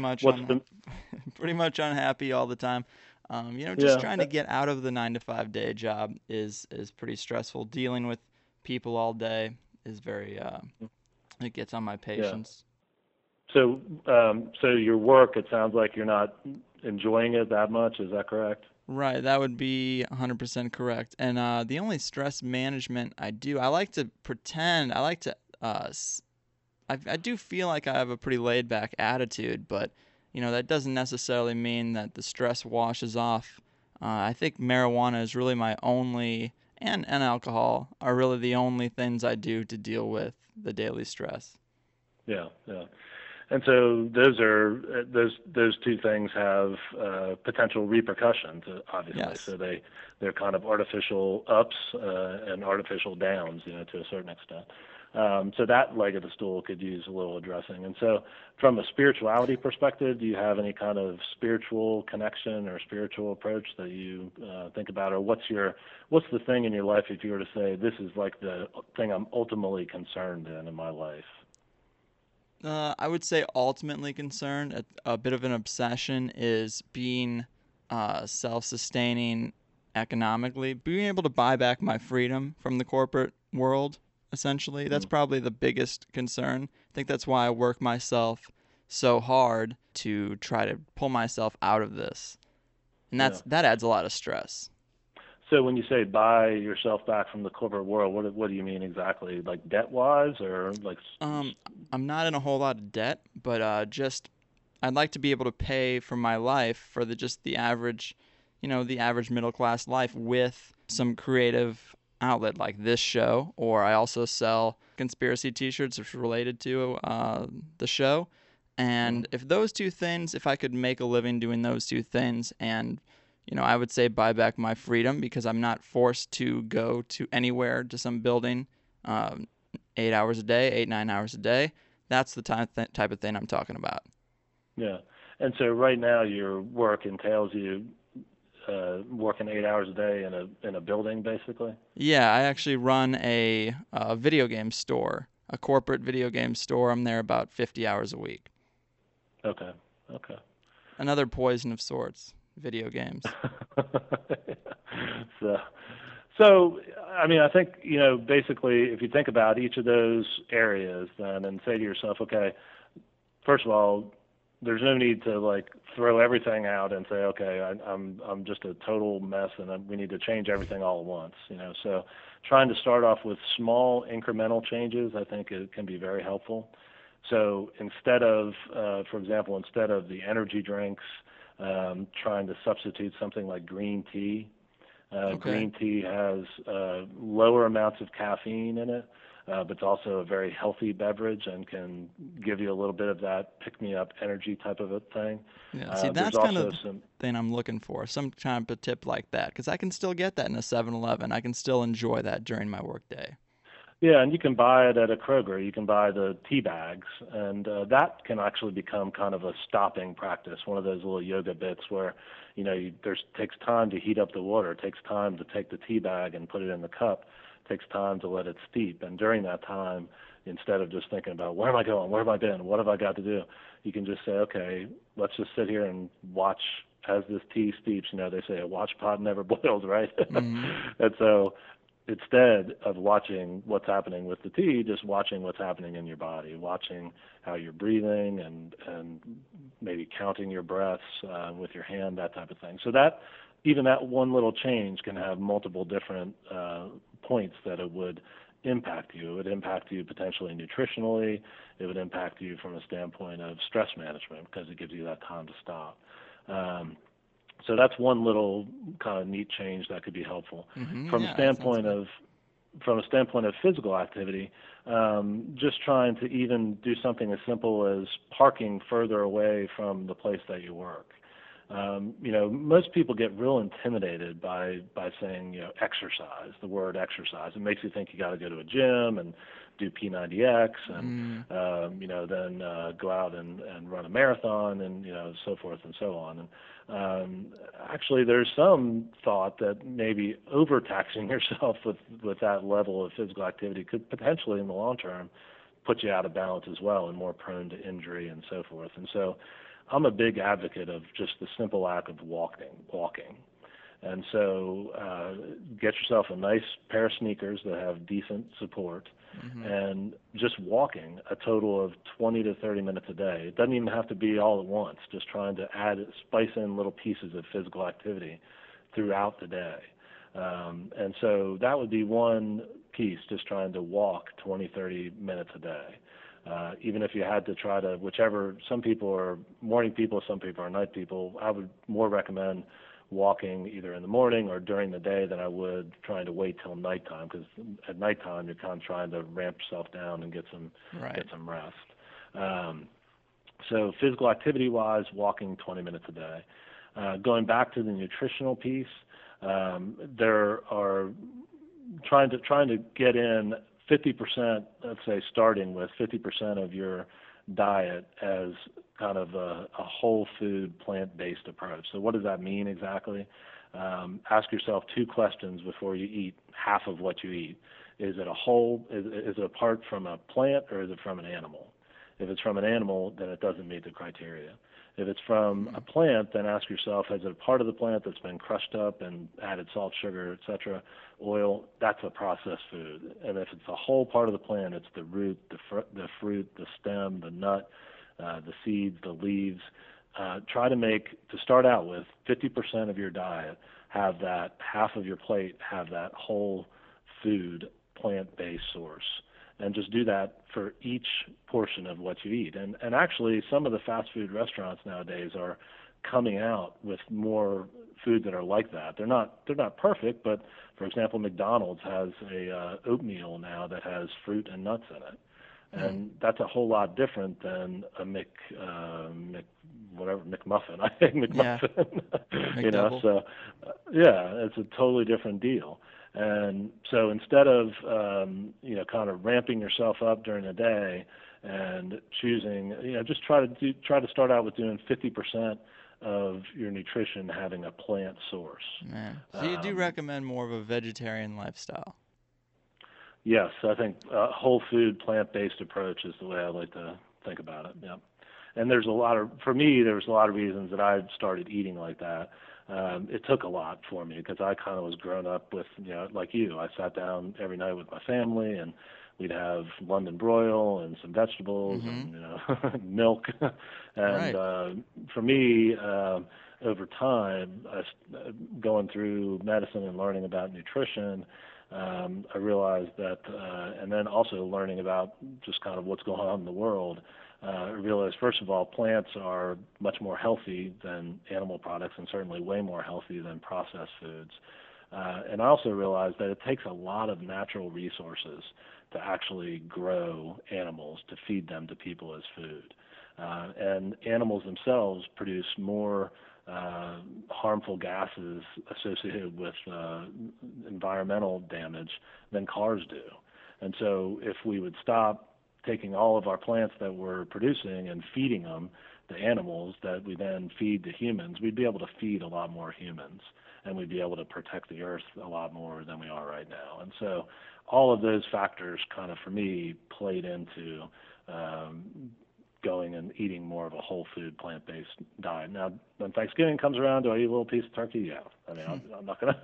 much unhappy all the time. Trying to get out of the 9-to-5 day job is pretty stressful. Dealing with people all day is very it gets on my patience. Yeah. So your work, it sounds like you're not enjoying it that much. Is that correct? Right, that would be 100% correct. And the only stress management I do, I like to pretend. I like to. I do feel like I have a pretty laid back attitude, but that doesn't necessarily mean that the stress washes off. I think marijuana is really my only, and alcohol are really the only things I do to deal with the daily stress. Yeah. And so those two things have potential repercussions, obviously. Yes. So they're kind of artificial ups and artificial downs, to a certain extent. So that leg of the stool could use a little addressing. And so from a spirituality perspective, do you have any kind of spiritual connection or spiritual approach that you think about? Or what's the thing in your life, if you were to say, this is like the thing I'm ultimately concerned in my life? I would say ultimately concerned, a bit of an obsession, is being self-sustaining economically, being able to buy back my freedom from the corporate world. Essentially, that's probably the biggest concern. I think that's why I work myself so hard to try to pull myself out of this, and that adds a lot of stress. So when you say buy yourself back from the corporate world, what do you mean exactly? Like debt-wise, or like? I'm not in a whole lot of debt, but I'd like to be able to pay for my life for the average, the average middle class life with some creative outlet like this show, or I also sell conspiracy t-shirts which are related to the show. And if I could make a living doing those two things, and I would say buy back my freedom, because I'm not forced to go to anywhere, to some building 8 hours a day, 8-9 hours a day. That's the type of thing I'm talking about. Yeah. And so right now your work entails you working 8 hours a day in a building, basically? Yeah, I actually run a video game store, a corporate video game store. I'm there about 50 hours a week. Okay. Another poison of sorts, video games. So, I mean, I think, basically, if you think about each of those areas then and say to yourself, okay, first of all, there's no need to throw everything out and say, okay, I'm just a total mess and we need to change everything all at once. So trying to start off with small incremental changes, I think it can be very helpful. So instead of the energy drinks, trying to substitute something like green tea. Okay. Green tea has lower amounts of caffeine in it. But it's also a very healthy beverage and can give you a little bit of that pick-me-up energy type of a thing. Yeah, see, that's kind of the thing I'm looking for, some kind of a tip like that, because I can still get that in a 7-Eleven. I can still enjoy that during my work day. Yeah, and you can buy it at a Kroger. You can buy the tea bags, and that can actually become kind of a stopping practice. One of those little yoga bits where, there's takes time to heat up the water. It takes time to take the tea bag and put it in the cup. It takes time to let it steep. And during that time, instead of just thinking about where am I going, where have I been, what have I got to do, you can just say, okay, let's just sit here and watch as this tea steeps. They say a watch pot never boils, right? Mm-hmm. And so instead of watching what's happening with the tea, just watching what's happening in your body, watching how you're breathing and maybe counting your breaths with your hand, that type of thing. So that even that one little change can have multiple different points that it would impact you. It would impact you potentially nutritionally. It would impact you from a standpoint of stress management because it gives you that time to stop. So that's one little kind of neat change that could be helpful. Mm-hmm. From Yeah, a standpoint of physical activity, just trying to even do something as simple as parking further away from the place that you work. Most people get real intimidated by saying, exercise, the word exercise. It makes you think you got to go to a gym and do P90X and, then go out and run a marathon and, so forth and so on. And actually, there's some thought that maybe overtaxing yourself with that level of physical activity could potentially, in the long term, put you out of balance as well and more prone to injury and so forth. And so I'm a big advocate of just the simple act of walking. And so get yourself a nice pair of sneakers that have decent support, and just walking a total of 20 to 30 minutes a day. It doesn't even have to be all at once, just trying to spice in little pieces of physical activity throughout the day. And so that would be one piece, just trying to walk 20, 30 minutes a day. Even if you had to try to, some people are morning people, some people are night people, I would more recommend walking either in the morning or during the day than I would trying to wait till nighttime, because at nighttime you're kind of trying to ramp yourself down and get some rest. So physical activity-wise, walking 20 minutes a day. Going back to the nutritional piece, there are trying to get in 50%, let's say starting with 50% of your diet as kind of a whole food plant-based approach. So what does that mean exactly? Ask yourself two questions before you eat half of what you eat. Is it is it apart from a plant or is it from an animal? If it's from an animal, then it doesn't meet the criteria. If it's from a plant, then ask yourself, is it a part of the plant that's been crushed up and added salt, sugar, etc., oil? That's a processed food. And if it's a whole part of the plant, it's the root, the fruit, the stem, the nut, the seeds, the leaves. Try to start out with 50% of your diet, have that half of your plate, have that whole food plant-based source. And just do that for each portion of what you eat. And actually, some of the fast food restaurants nowadays are coming out with more food that are like that. They're not perfect, but for example, McDonald's has a oatmeal now that has fruit and nuts in it, and that's a whole lot different than a McMuffin. I think McMuffin. Yeah. So it's a totally different deal. And so instead of kind of ramping yourself up during the day and choosing, just try to start out with doing 50% of your nutrition having a plant source. Man. So you do recommend more of a vegetarian lifestyle? Yes, I think a whole food plant-based approach is the way I like to think about it. Yeah. And for me, there was a lot of reasons that I started eating like that. It took a lot for me because I kind of was grown up with, like you. I sat down every night with my family, and we'd have London broil and some vegetables and milk. And for me, over time, going through medicine and learning about nutrition, I realized that, and then also learning about just kind of what's going on in the world. I realized, first of all, plants are much more healthy than animal products and certainly way more healthy than processed foods. And I also realized that it takes a lot of natural resources to actually grow animals, to feed them to people as food. And animals themselves produce more harmful gases associated with environmental damage than cars do. And so if we would stop taking all of our plants that we're producing and feeding them to animals that we then feed to humans, we'd be able to feed a lot more humans, and we'd be able to protect the earth a lot more than we are right now. And so all of those factors kind of, for me, played into going and eating more of a whole food, plant-based diet. Now, when Thanksgiving comes around, do I eat a little piece of turkey? Yeah. I mean, I'm not going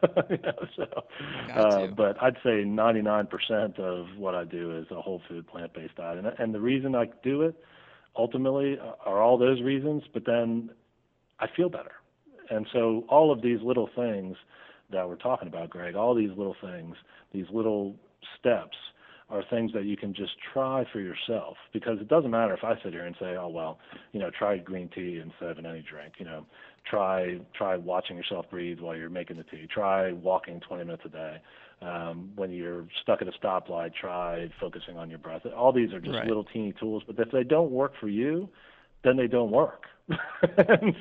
to, but I'd say 99% of what I do is a whole food, plant-based diet. And the reason I do it, ultimately, are all those reasons, but then I feel better. And so all of these little things that we're talking about, Greg, all these little things, these little steps, are things that you can just try for yourself, because it doesn't matter if I sit here and say, oh, well, try green tea instead of an energy drink, try watching yourself breathe while you're making the tea, try walking 20 minutes a day. When you're stuck at a stoplight, try focusing on your breath. All these are just little teeny tools, but if they don't work for you, then they don't work. and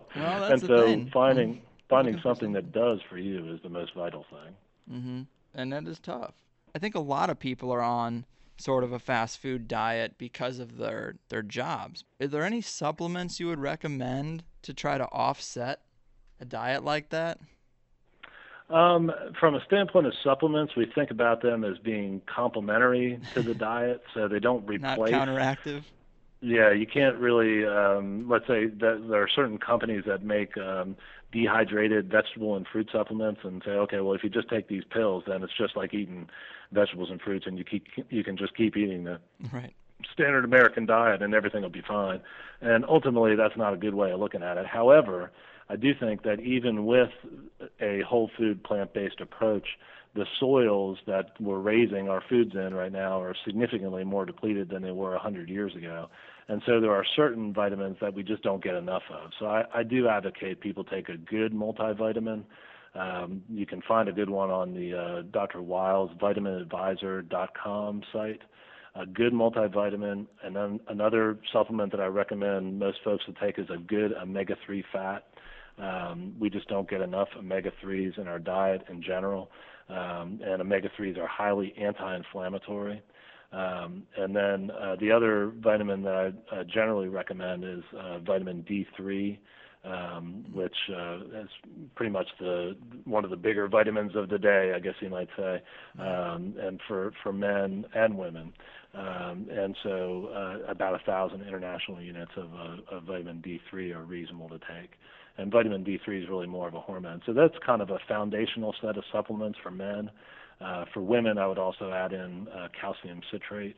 so finding something that does for you is the most vital thing. Mm-hmm. And that is tough. I think a lot of people are on sort of a fast food diet because of their jobs. Are there any supplements you would recommend to try to offset a diet like that? From a standpoint of supplements, we think about them as being complementary to the diet, so they don't replace. Not counteractive? Yeah, you can't really, let's say that there are certain companies that make dehydrated vegetable and fruit supplements and say, okay, well, if you just take these pills, then it's just like eating vegetables and fruits, and you can just keep eating the standard American diet and everything will be fine. And ultimately, that's not a good way of looking at it. However, I do think that even with a whole food, plant-based approach, the soils that we're raising our foods in right now are significantly more depleted than they were 100 years ago. And so there are certain vitamins that we just don't get enough of. So I do advocate people take a good multivitamin. You can find a good one on the Dr. Wiles vitaminadvisor.com site. A good multivitamin, and then another supplement that I recommend most folks to take is a good omega-3 fat. We just don't get enough omega-3s in our diet in general, and omega-3s are highly anti-inflammatory. And then the other vitamin that I generally recommend is vitamin D3, which is pretty much one of the bigger vitamins of the day, I guess you might say, and for men and women. And so about 1,000 international units of vitamin D3 are reasonable to take. And vitamin D3 is really more of a hormone. So that's kind of a foundational set of supplements for men. For women, I would also add in calcium citrate.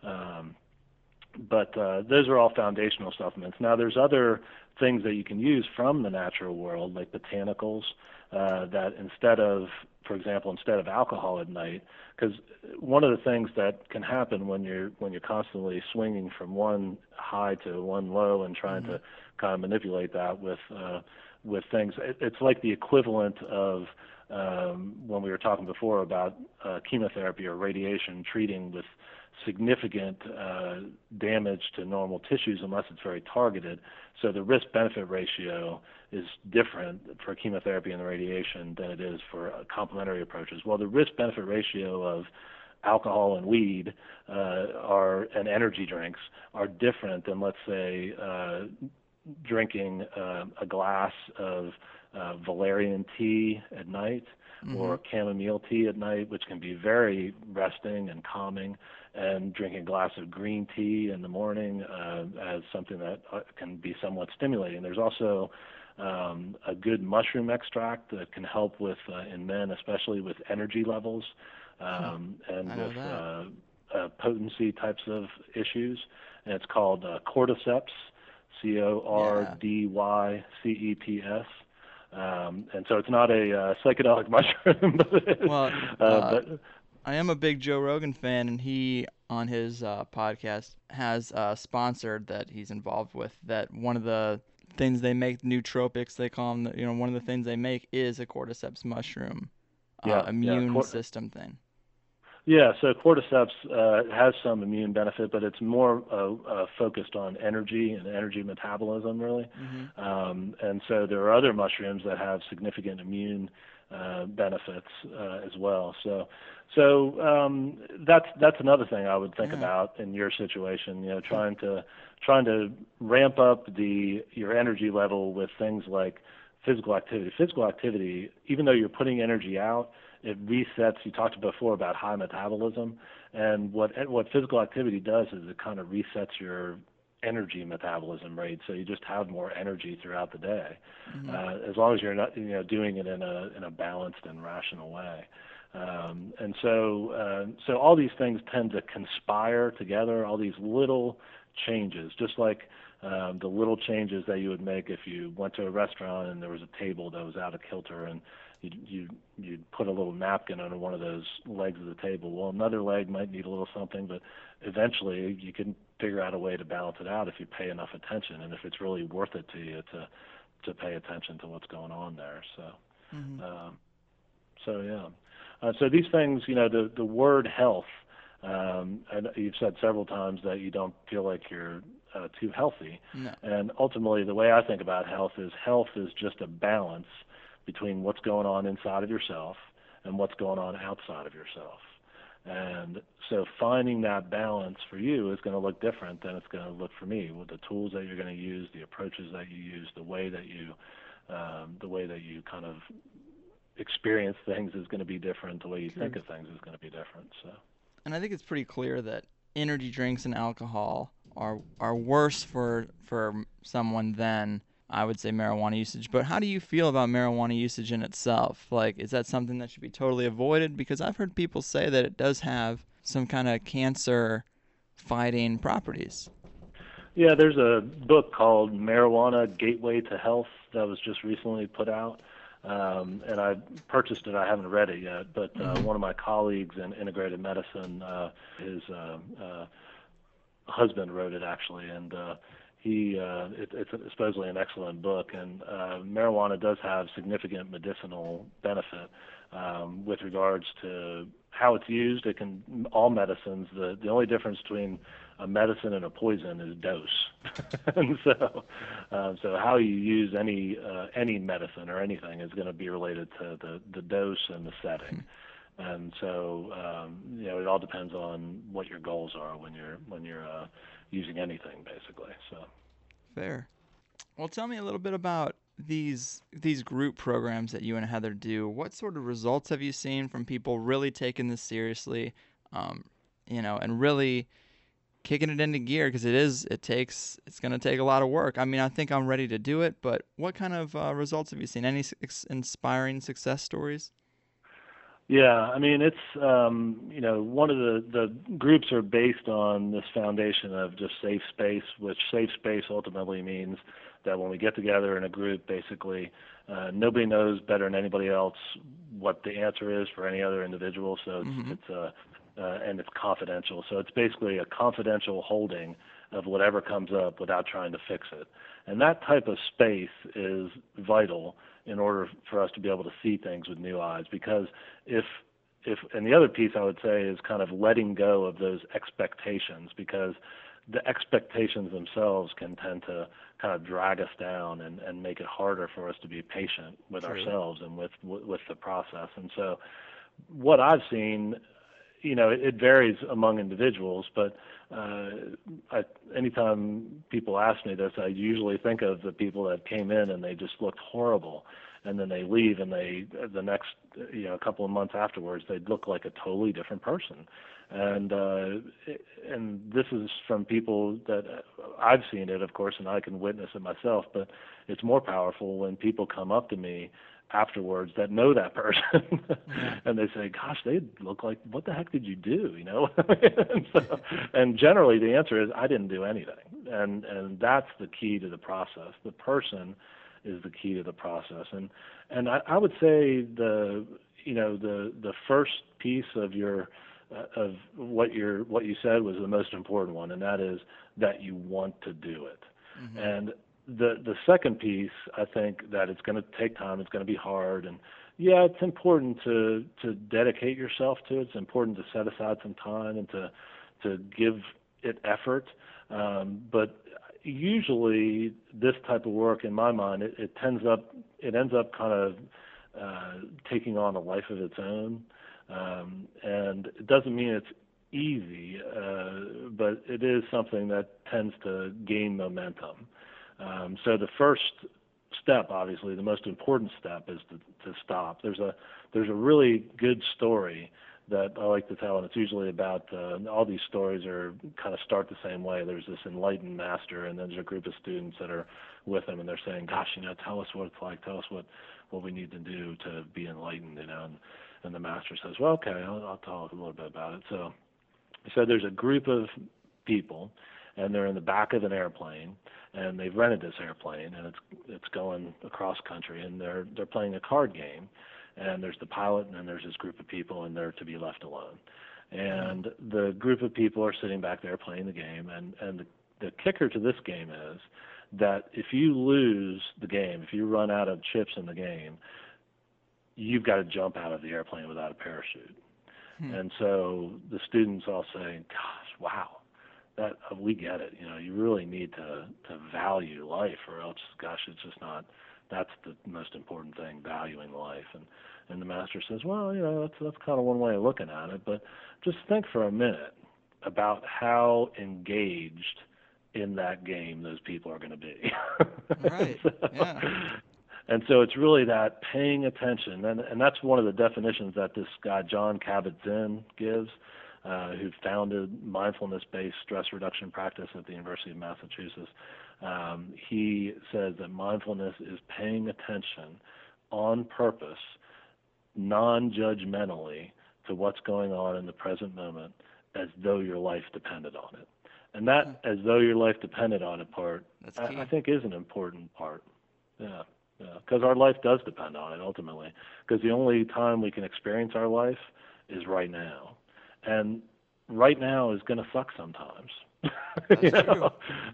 But those are all foundational supplements. Now, there's other things that you can use from the natural world, like botanicals, that instead of alcohol at night, because one of the things that can happen when you're constantly swinging from one high to one low and trying to kind of manipulate that with things, it's like the equivalent of when we were talking before about chemotherapy or radiation treating with significant damage to normal tissues unless it's very targeted. So the risk-benefit ratio is different for chemotherapy and the radiation than it is for complementary approaches. Well, the risk-benefit ratio of alcohol and weed and energy drinks are different than, let's say, drinking a glass of valerian tea at night or chamomile tea at night, which can be very resting and calming, and drinking a glass of green tea in the morning as something that can be somewhat stimulating. There's also a good mushroom extract that can help with, in men especially, with energy levels and with potency types of issues. And it's called Cordyceps, Cordyceps. And so it's not a psychedelic mushroom. But I am a big Joe Rogan fan, and he, on his podcast, has a sponsor that he's involved with, that one of the things they make, nootropics, they call them, one of the things they make is a Cordyceps mushroom immune system thing. Yeah, so Cordyceps has some immune benefit, but it's more focused on energy and energy metabolism, really. And so there are other mushrooms that have significant immune benefits as well. So that's another thing I would think about in your situation. Trying to ramp up your energy level with things like physical activity. Physical activity, even though you're putting energy out, it resets. You talked before about high metabolism, and what physical activity does is it kind of resets your energy metabolism rate, so you just have more energy throughout the day, as long as you're not doing it in a balanced and rational way. And so all these things tend to conspire together. All these little changes, just like the little changes that you would make if you went to a restaurant and there was a table that was out of kilter, and you'd put a little napkin under one of those legs of the table. Well, another leg might need a little something, but eventually you can figure out a way to balance it out if you pay enough attention, and if it's really worth it to you to pay attention to what's going on there. So these things, the word health, and you've said several times that you don't feel like you're too healthy. No. And ultimately, the way I think about health is just a balance between what's going on inside of yourself and what's going on outside of yourself. And so finding that balance for you is going to look different than it's going to look for me, with the tools that you're going to use, the approaches that you use, the way that you kind of experience things is going to be different. The way you think of things is going to be different. So. And I think it's pretty clear that energy drinks and alcohol are worse for someone than, I would say, marijuana usage. But how do you feel about marijuana usage in itself? Like, is that something that should be totally avoided? Because I've heard people say that it does have some kind of cancer-fighting properties. Yeah, there's a book called Marijuana: Gateway to Health that was just recently put out. And I purchased it. I haven't read it yet, but one of my colleagues in integrated medicine, his husband wrote it actually, and it's supposedly an excellent book. And marijuana does have significant medicinal benefit with regards to how it's used. All medicines. The only difference between a medicine and a poison is dose. And so how you use any medicine or anything is going to be related to the dose and the setting. And so it all depends on what your goals are when you're using anything, basically. So. Fair. Well, tell me a little bit about these group programs that you and Heather do. What sort of results have you seen from people really taking this seriously, and really kicking it into gear? Because it's going to take a lot of work. I mean, I think I'm ready to do it, but what kind of results have you seen? Any inspiring success stories? Yeah, I mean, it's, one of the groups are based on this foundation of just safe space, which safe space ultimately means that when we get together in a group, basically, nobody knows better than anybody else what the answer is for any other individual. So and it's confidential. So it's basically a confidential holding of whatever comes up without trying to fix it. And that type of space is vital in order for us to be able to see things with new eyes. Because and the other piece I would say is kind of letting go of those expectations, because the expectations themselves can tend to kind of drag us down and make it harder for us to be patient with ourselves and with the process. And so what I've seen, it varies among individuals, but anytime people ask me this, I usually think of the people that came in and they just looked horrible, and then they leave, and the next couple of months afterwards they look like a totally different person. And this is from people that I've seen it, of course, and I can witness it myself. But it's more powerful when people come up to me afterwards that know that person and they say, gosh, they look like, what the heck did you do? And generally the answer is, I didn't do anything. And that's the key to the process. The person is the key to the process. And I would say the first piece of what you said was the most important one, and that is that you want to do it. Mm-hmm. And the second piece, I think that it's going to take time, it's going to be hard, and yeah, it's important to dedicate yourself to it. It's important to set aside some time and to give it effort. But usually this type of work, in my mind, it ends up kind of taking on a life of its own. And it doesn't mean it's easy, but it is something that tends to gain momentum. So the first step, obviously, the most important step is to stop. There's a really good story that I like to tell, and it's usually about all these stories are kind of start the same way. There's this enlightened master, and then there's a group of students that are with him, and they're saying, "Gosh, tell us what it's like. Tell us what we need to do to be enlightened." And the master says, "Well, okay, I'll talk a little bit about it." So he said, there's a group of people, and they're in the back of an airplane, and they've rented this airplane, and it's going across country, and they're playing a card game. And there's the pilot, and then there's this group of people, and they're to be left alone. And the group of people are sitting back there playing the game, and the kicker to this game is that if you lose the game, if you run out of chips in the game, you've got to jump out of the airplane without a parachute. And so the students all say, "Gosh, wow, that we get it. You really need to value life, or else, gosh, it's just not." That's the most important thing, valuing life. And the master says, "Well, that's kind of one way of looking at it, but just think for a minute about how engaged in that game those people are going to be." Right. Yeah. And so it's really that paying attention, and that's one of the definitions that this guy John Kabat-Zinn gives, who founded mindfulness-based stress reduction practice at the University of Massachusetts. He says that mindfulness is paying attention on purpose, non-judgmentally, to what's going on in the present moment as though your life depended on it. And that as though your life depended on it part, I think is an important part. Yeah. Because our life does depend on it ultimately. Because the only time we can experience our life is right now. And right now is going to suck sometimes. That's true.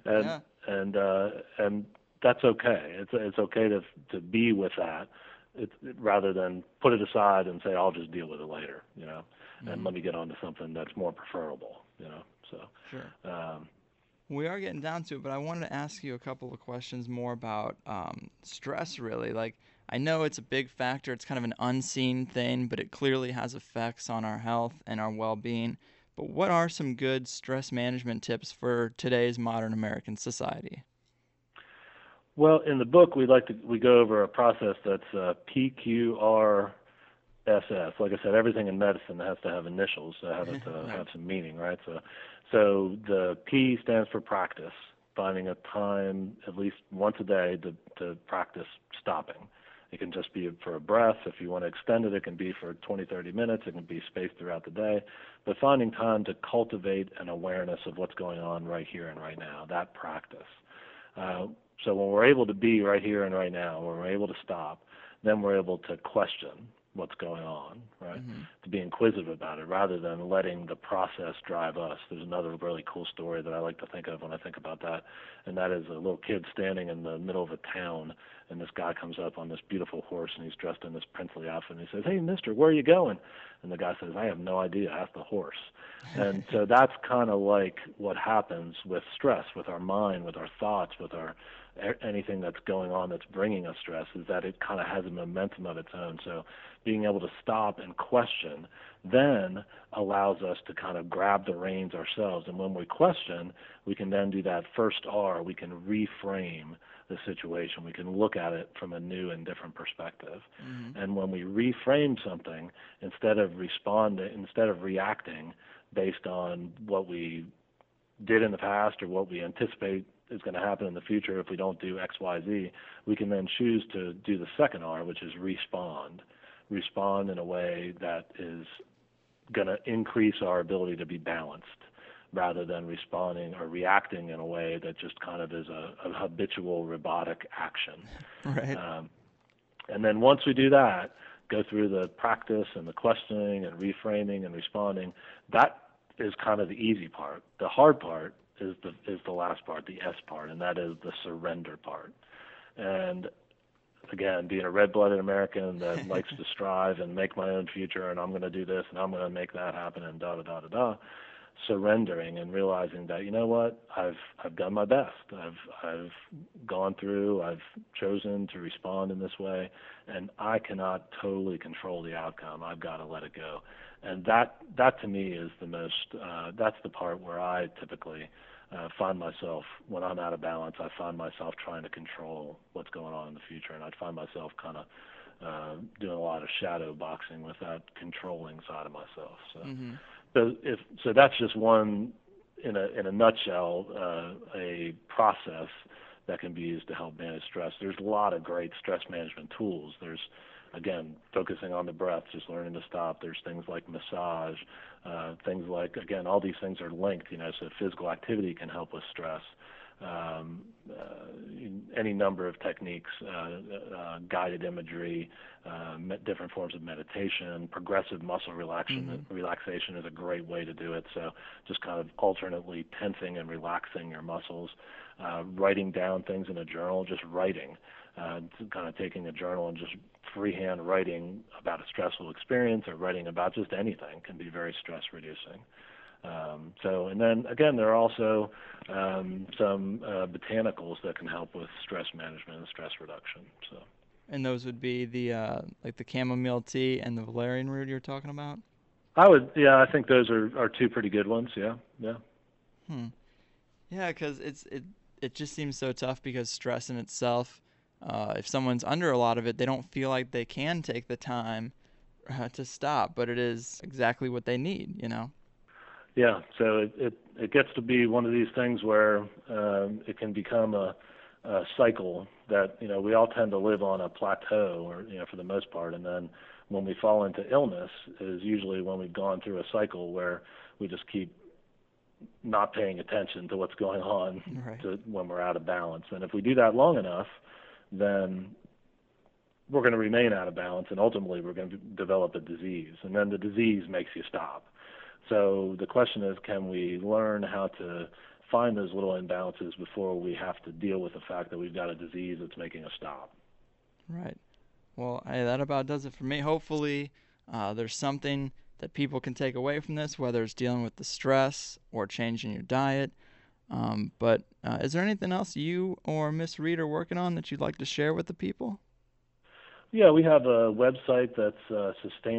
And that's okay. It's okay to be with that, rather than put it aside and say, "I'll just deal with it later," and let me get on to something that's more preferable, So sure. We are getting down to it, but I wanted to ask you a couple of questions more about stress, really. Like, I know it's a big factor. It's kind of an unseen thing, but it clearly has effects on our health and our well-being. But what are some good stress management tips for today's modern American society? Well, in the book, we go over a process that's PQRSS. Like I said, everything in medicine has to have initials to have it have some meaning, right? So the P stands for practice, finding a time at least once a day to practice stopping. It can just be for a breath. If you want to extend it, it can be for 20, 30 minutes. It can be spaced throughout the day. But finding time to cultivate an awareness of what's going on right here and right now, that practice. So when we're able to be right here and right now, when we're able to stop, then we're able to question what's going on, right? Mm-hmm. To be inquisitive about it rather than letting the process drive us. There's another really cool story that I like to think of when I think about that, and that is a little kid standing in the middle of a town, and this guy comes up on this beautiful horse, and he's dressed in this princely outfit, and he says, "Hey, mister, where are you going?" And the guy says, "I have no idea. Ask the horse." And so that's kind of like what happens with stress, with our mind, with our thoughts, with our anything that's going on that's bringing us stress, is that it kind of has a momentum of its own. So being able to stop and question then allows us to kind of grab the reins ourselves. And when we question, we can then do that first R. We can reframe the situation. We can look at it from a new and different perspective. Mm-hmm. And when we reframe something, instead of reacting based on what we did in the past or what we anticipate is going to happen in the future if we don't do X, Y, Z, we can then choose to do the second R, which is respond. Respond in a way that is going to increase our ability to be balanced rather than responding or reacting in a way that just kind of is a habitual robotic action. Right. And then once we do that, go through the practice and the questioning and reframing and responding, that is kind of the easy part. The hard part is the last part, the S part, and that is the surrender part. And again, being a red-blooded American that likes to strive and make my own future, and I'm going to do this and I'm going to make that happen and da-da-da-da-da, surrendering and realizing that, you know what, I've done my best. I've gone through, I've chosen to respond in this way, and I cannot totally control the outcome. I've got to let it go. And that to me is the most, that's the part where I typically find myself, when I'm out of balance, I find myself trying to control what's going on in the future, and I'd find myself kind of doing a lot of shadow boxing with that controlling side of myself. So, so that's just one, in a nutshell, a process that can be used to help manage stress. There's a lot of great stress management tools. There's, again, focusing on the breath, just learning to stop. There's things like massage, things like, again, all these things are linked, so physical activity can help with stress. Any number of techniques, guided imagery, different forms of meditation, progressive muscle relaxation is a great way to do it. So just kind of alternately tensing and relaxing your muscles, writing down things in a journal, just writing, kind of taking a journal and just freehand writing about a stressful experience or writing about just anything can be very stress reducing. And then again, there are also some botanicals that can help with stress management and stress reduction. So, and those would be the like the chamomile tea and the valerian root you're talking about. I think those are two pretty good ones. Yeah. Yeah, because it just seems so tough because stress in itself, if someone's under a lot of it, they don't feel like they can take the time to stop, but it is exactly what they need, Yeah, so it gets to be one of these things where it can become a cycle that, we all tend to live on a plateau, or, for the most part, and then when we fall into illness is usually when we've gone through a cycle where we just keep not paying attention to what's going on when we're out of balance. And if we do that long enough, then we're going to remain out of balance, and ultimately we're going to develop a disease, and then the disease makes you stop. So the question is, can we learn how to find those little imbalances before we have to deal with the fact that we've got a disease that's making us stop? Right. Well, hey, that about does it for me. Hopefully there's something that people can take away from this, whether it's dealing with the stress or changing your diet. But is there anything else you or Miss Reed are working on that you'd like to share with the people? Yeah, we have a website that's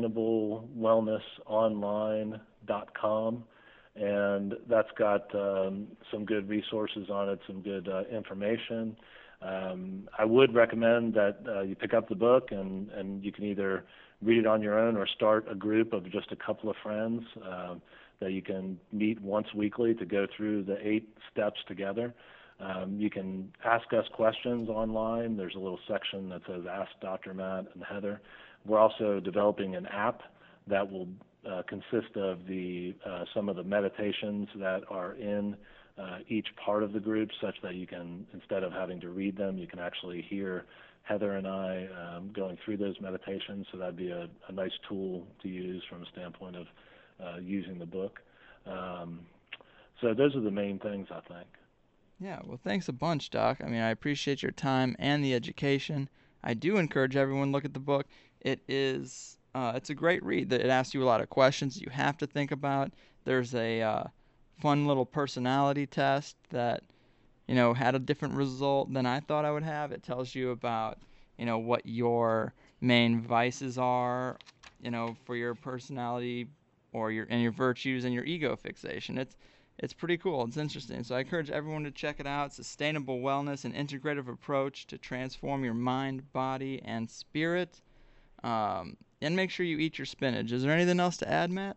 sustainablewellnessonline.com, and that's got some good resources on it, some good information. I would recommend that you pick up the book, and you can either read it on your own or start a group of just a couple of friends that you can meet once weekly to go through the 8 steps together. You can ask us questions online. There's a little section that says Ask Dr. Matt and Heather. We're also developing an app that will consist of some of the meditations that are in each part of the group, such that you can, instead of having to read them, you can actually hear Heather and I going through those meditations. So that'd be a nice tool to use from a standpoint of using the book. So those are the main things, I think. Yeah, well, thanks a bunch, Doc. I mean, I appreciate your time and the education. I do encourage everyone to look at the book. It's a great read. It asks you a lot of questions you have to think about. There's a fun little personality test that, had a different result than I thought I would have. It tells you about, what your main vices are, for your personality or your virtues and your ego fixation. It's pretty cool. It's interesting. So I encourage everyone to check it out. Sustainable Wellness, an integrative approach to transform your mind, body, and spirit. And make sure you eat your spinach. Is there anything else to add, Matt?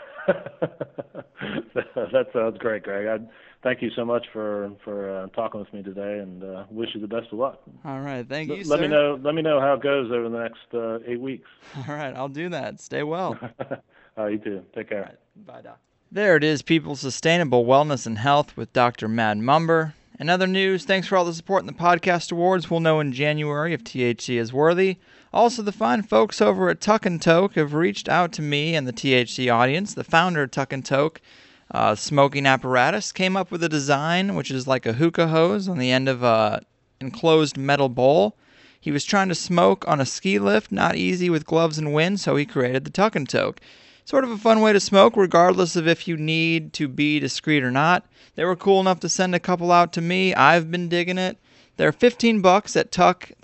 That sounds great, Greg. Thank you so much for talking with me today, and wish you the best of luck. All right. Thank you, sir. Let me know how it goes over the next 8 weeks. All right. I'll do that. Stay well. You too. Take care. All right. Bye, Doc. There it is, people. Sustainable Wellness and Health with Dr. Matt Mumber. In other news, thanks for all the support in the podcast awards. We'll know in January if THC is worthy. Also, the fine folks over at Tuck and Toke have reached out to me and the THC audience. The founder of Tuck and Toke, smoking apparatus, came up with a design which is like a hookah hose on the end of an enclosed metal bowl. He was trying to smoke on a ski lift, not easy with gloves and wind, so he created the Tuck and Toke. Sort of a fun way to smoke, regardless of if you need to be discreet or not. They were cool enough to send a couple out to me. I've been digging it. They're $15 at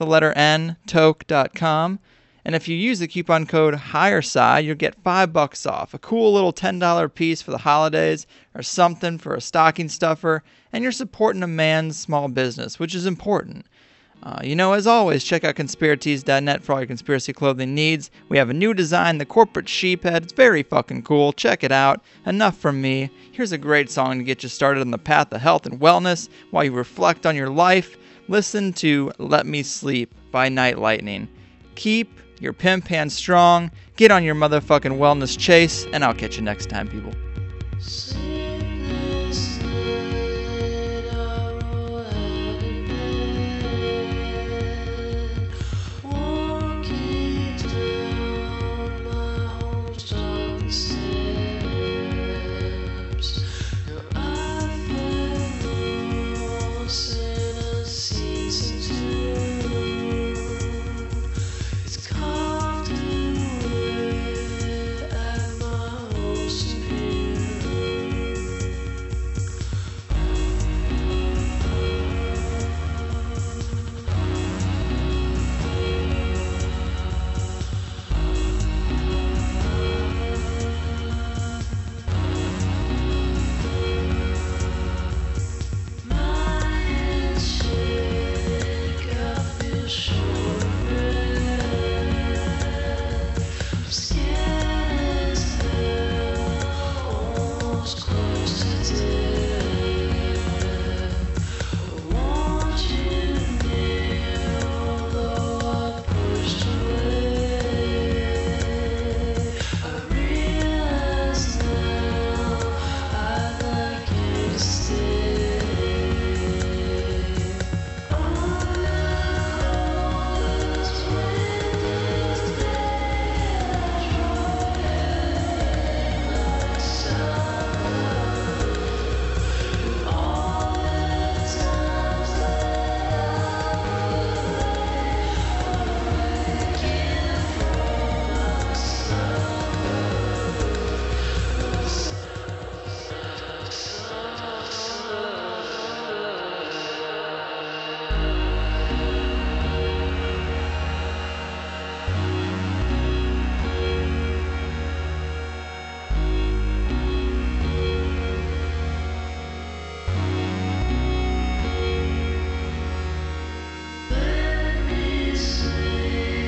toke.com. And if you use the coupon code HIGHERSIDE, you'll get $5 off. A cool little $10 piece for the holidays or something for a stocking stuffer. And you're supporting a man's small business, which is important. As always, check out conspiratees.net for all your conspiracy clothing needs. We have a new design, the Corporate Sheephead. It's very fucking cool. Check it out. Enough from me. Here's a great song to get you started on the path of health and wellness while you reflect on your life. Listen to Let Me Sleep by Night Lightning. Keep your pimp hand strong. Get on your motherfucking wellness chase, and I'll catch you next time, people.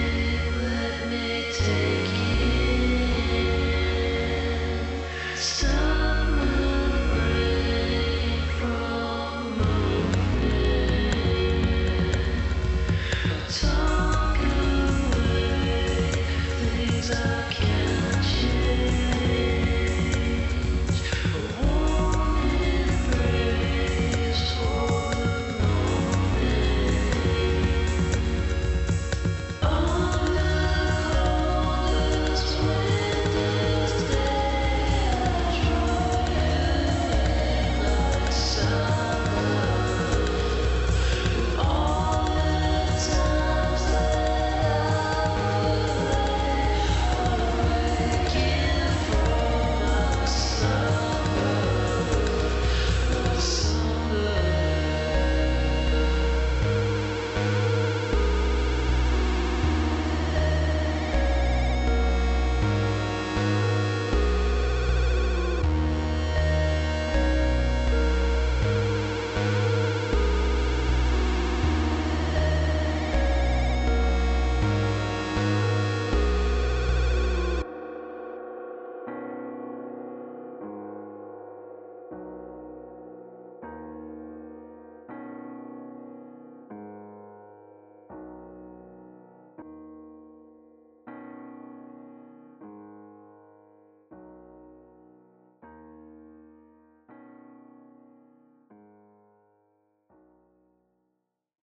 Stop.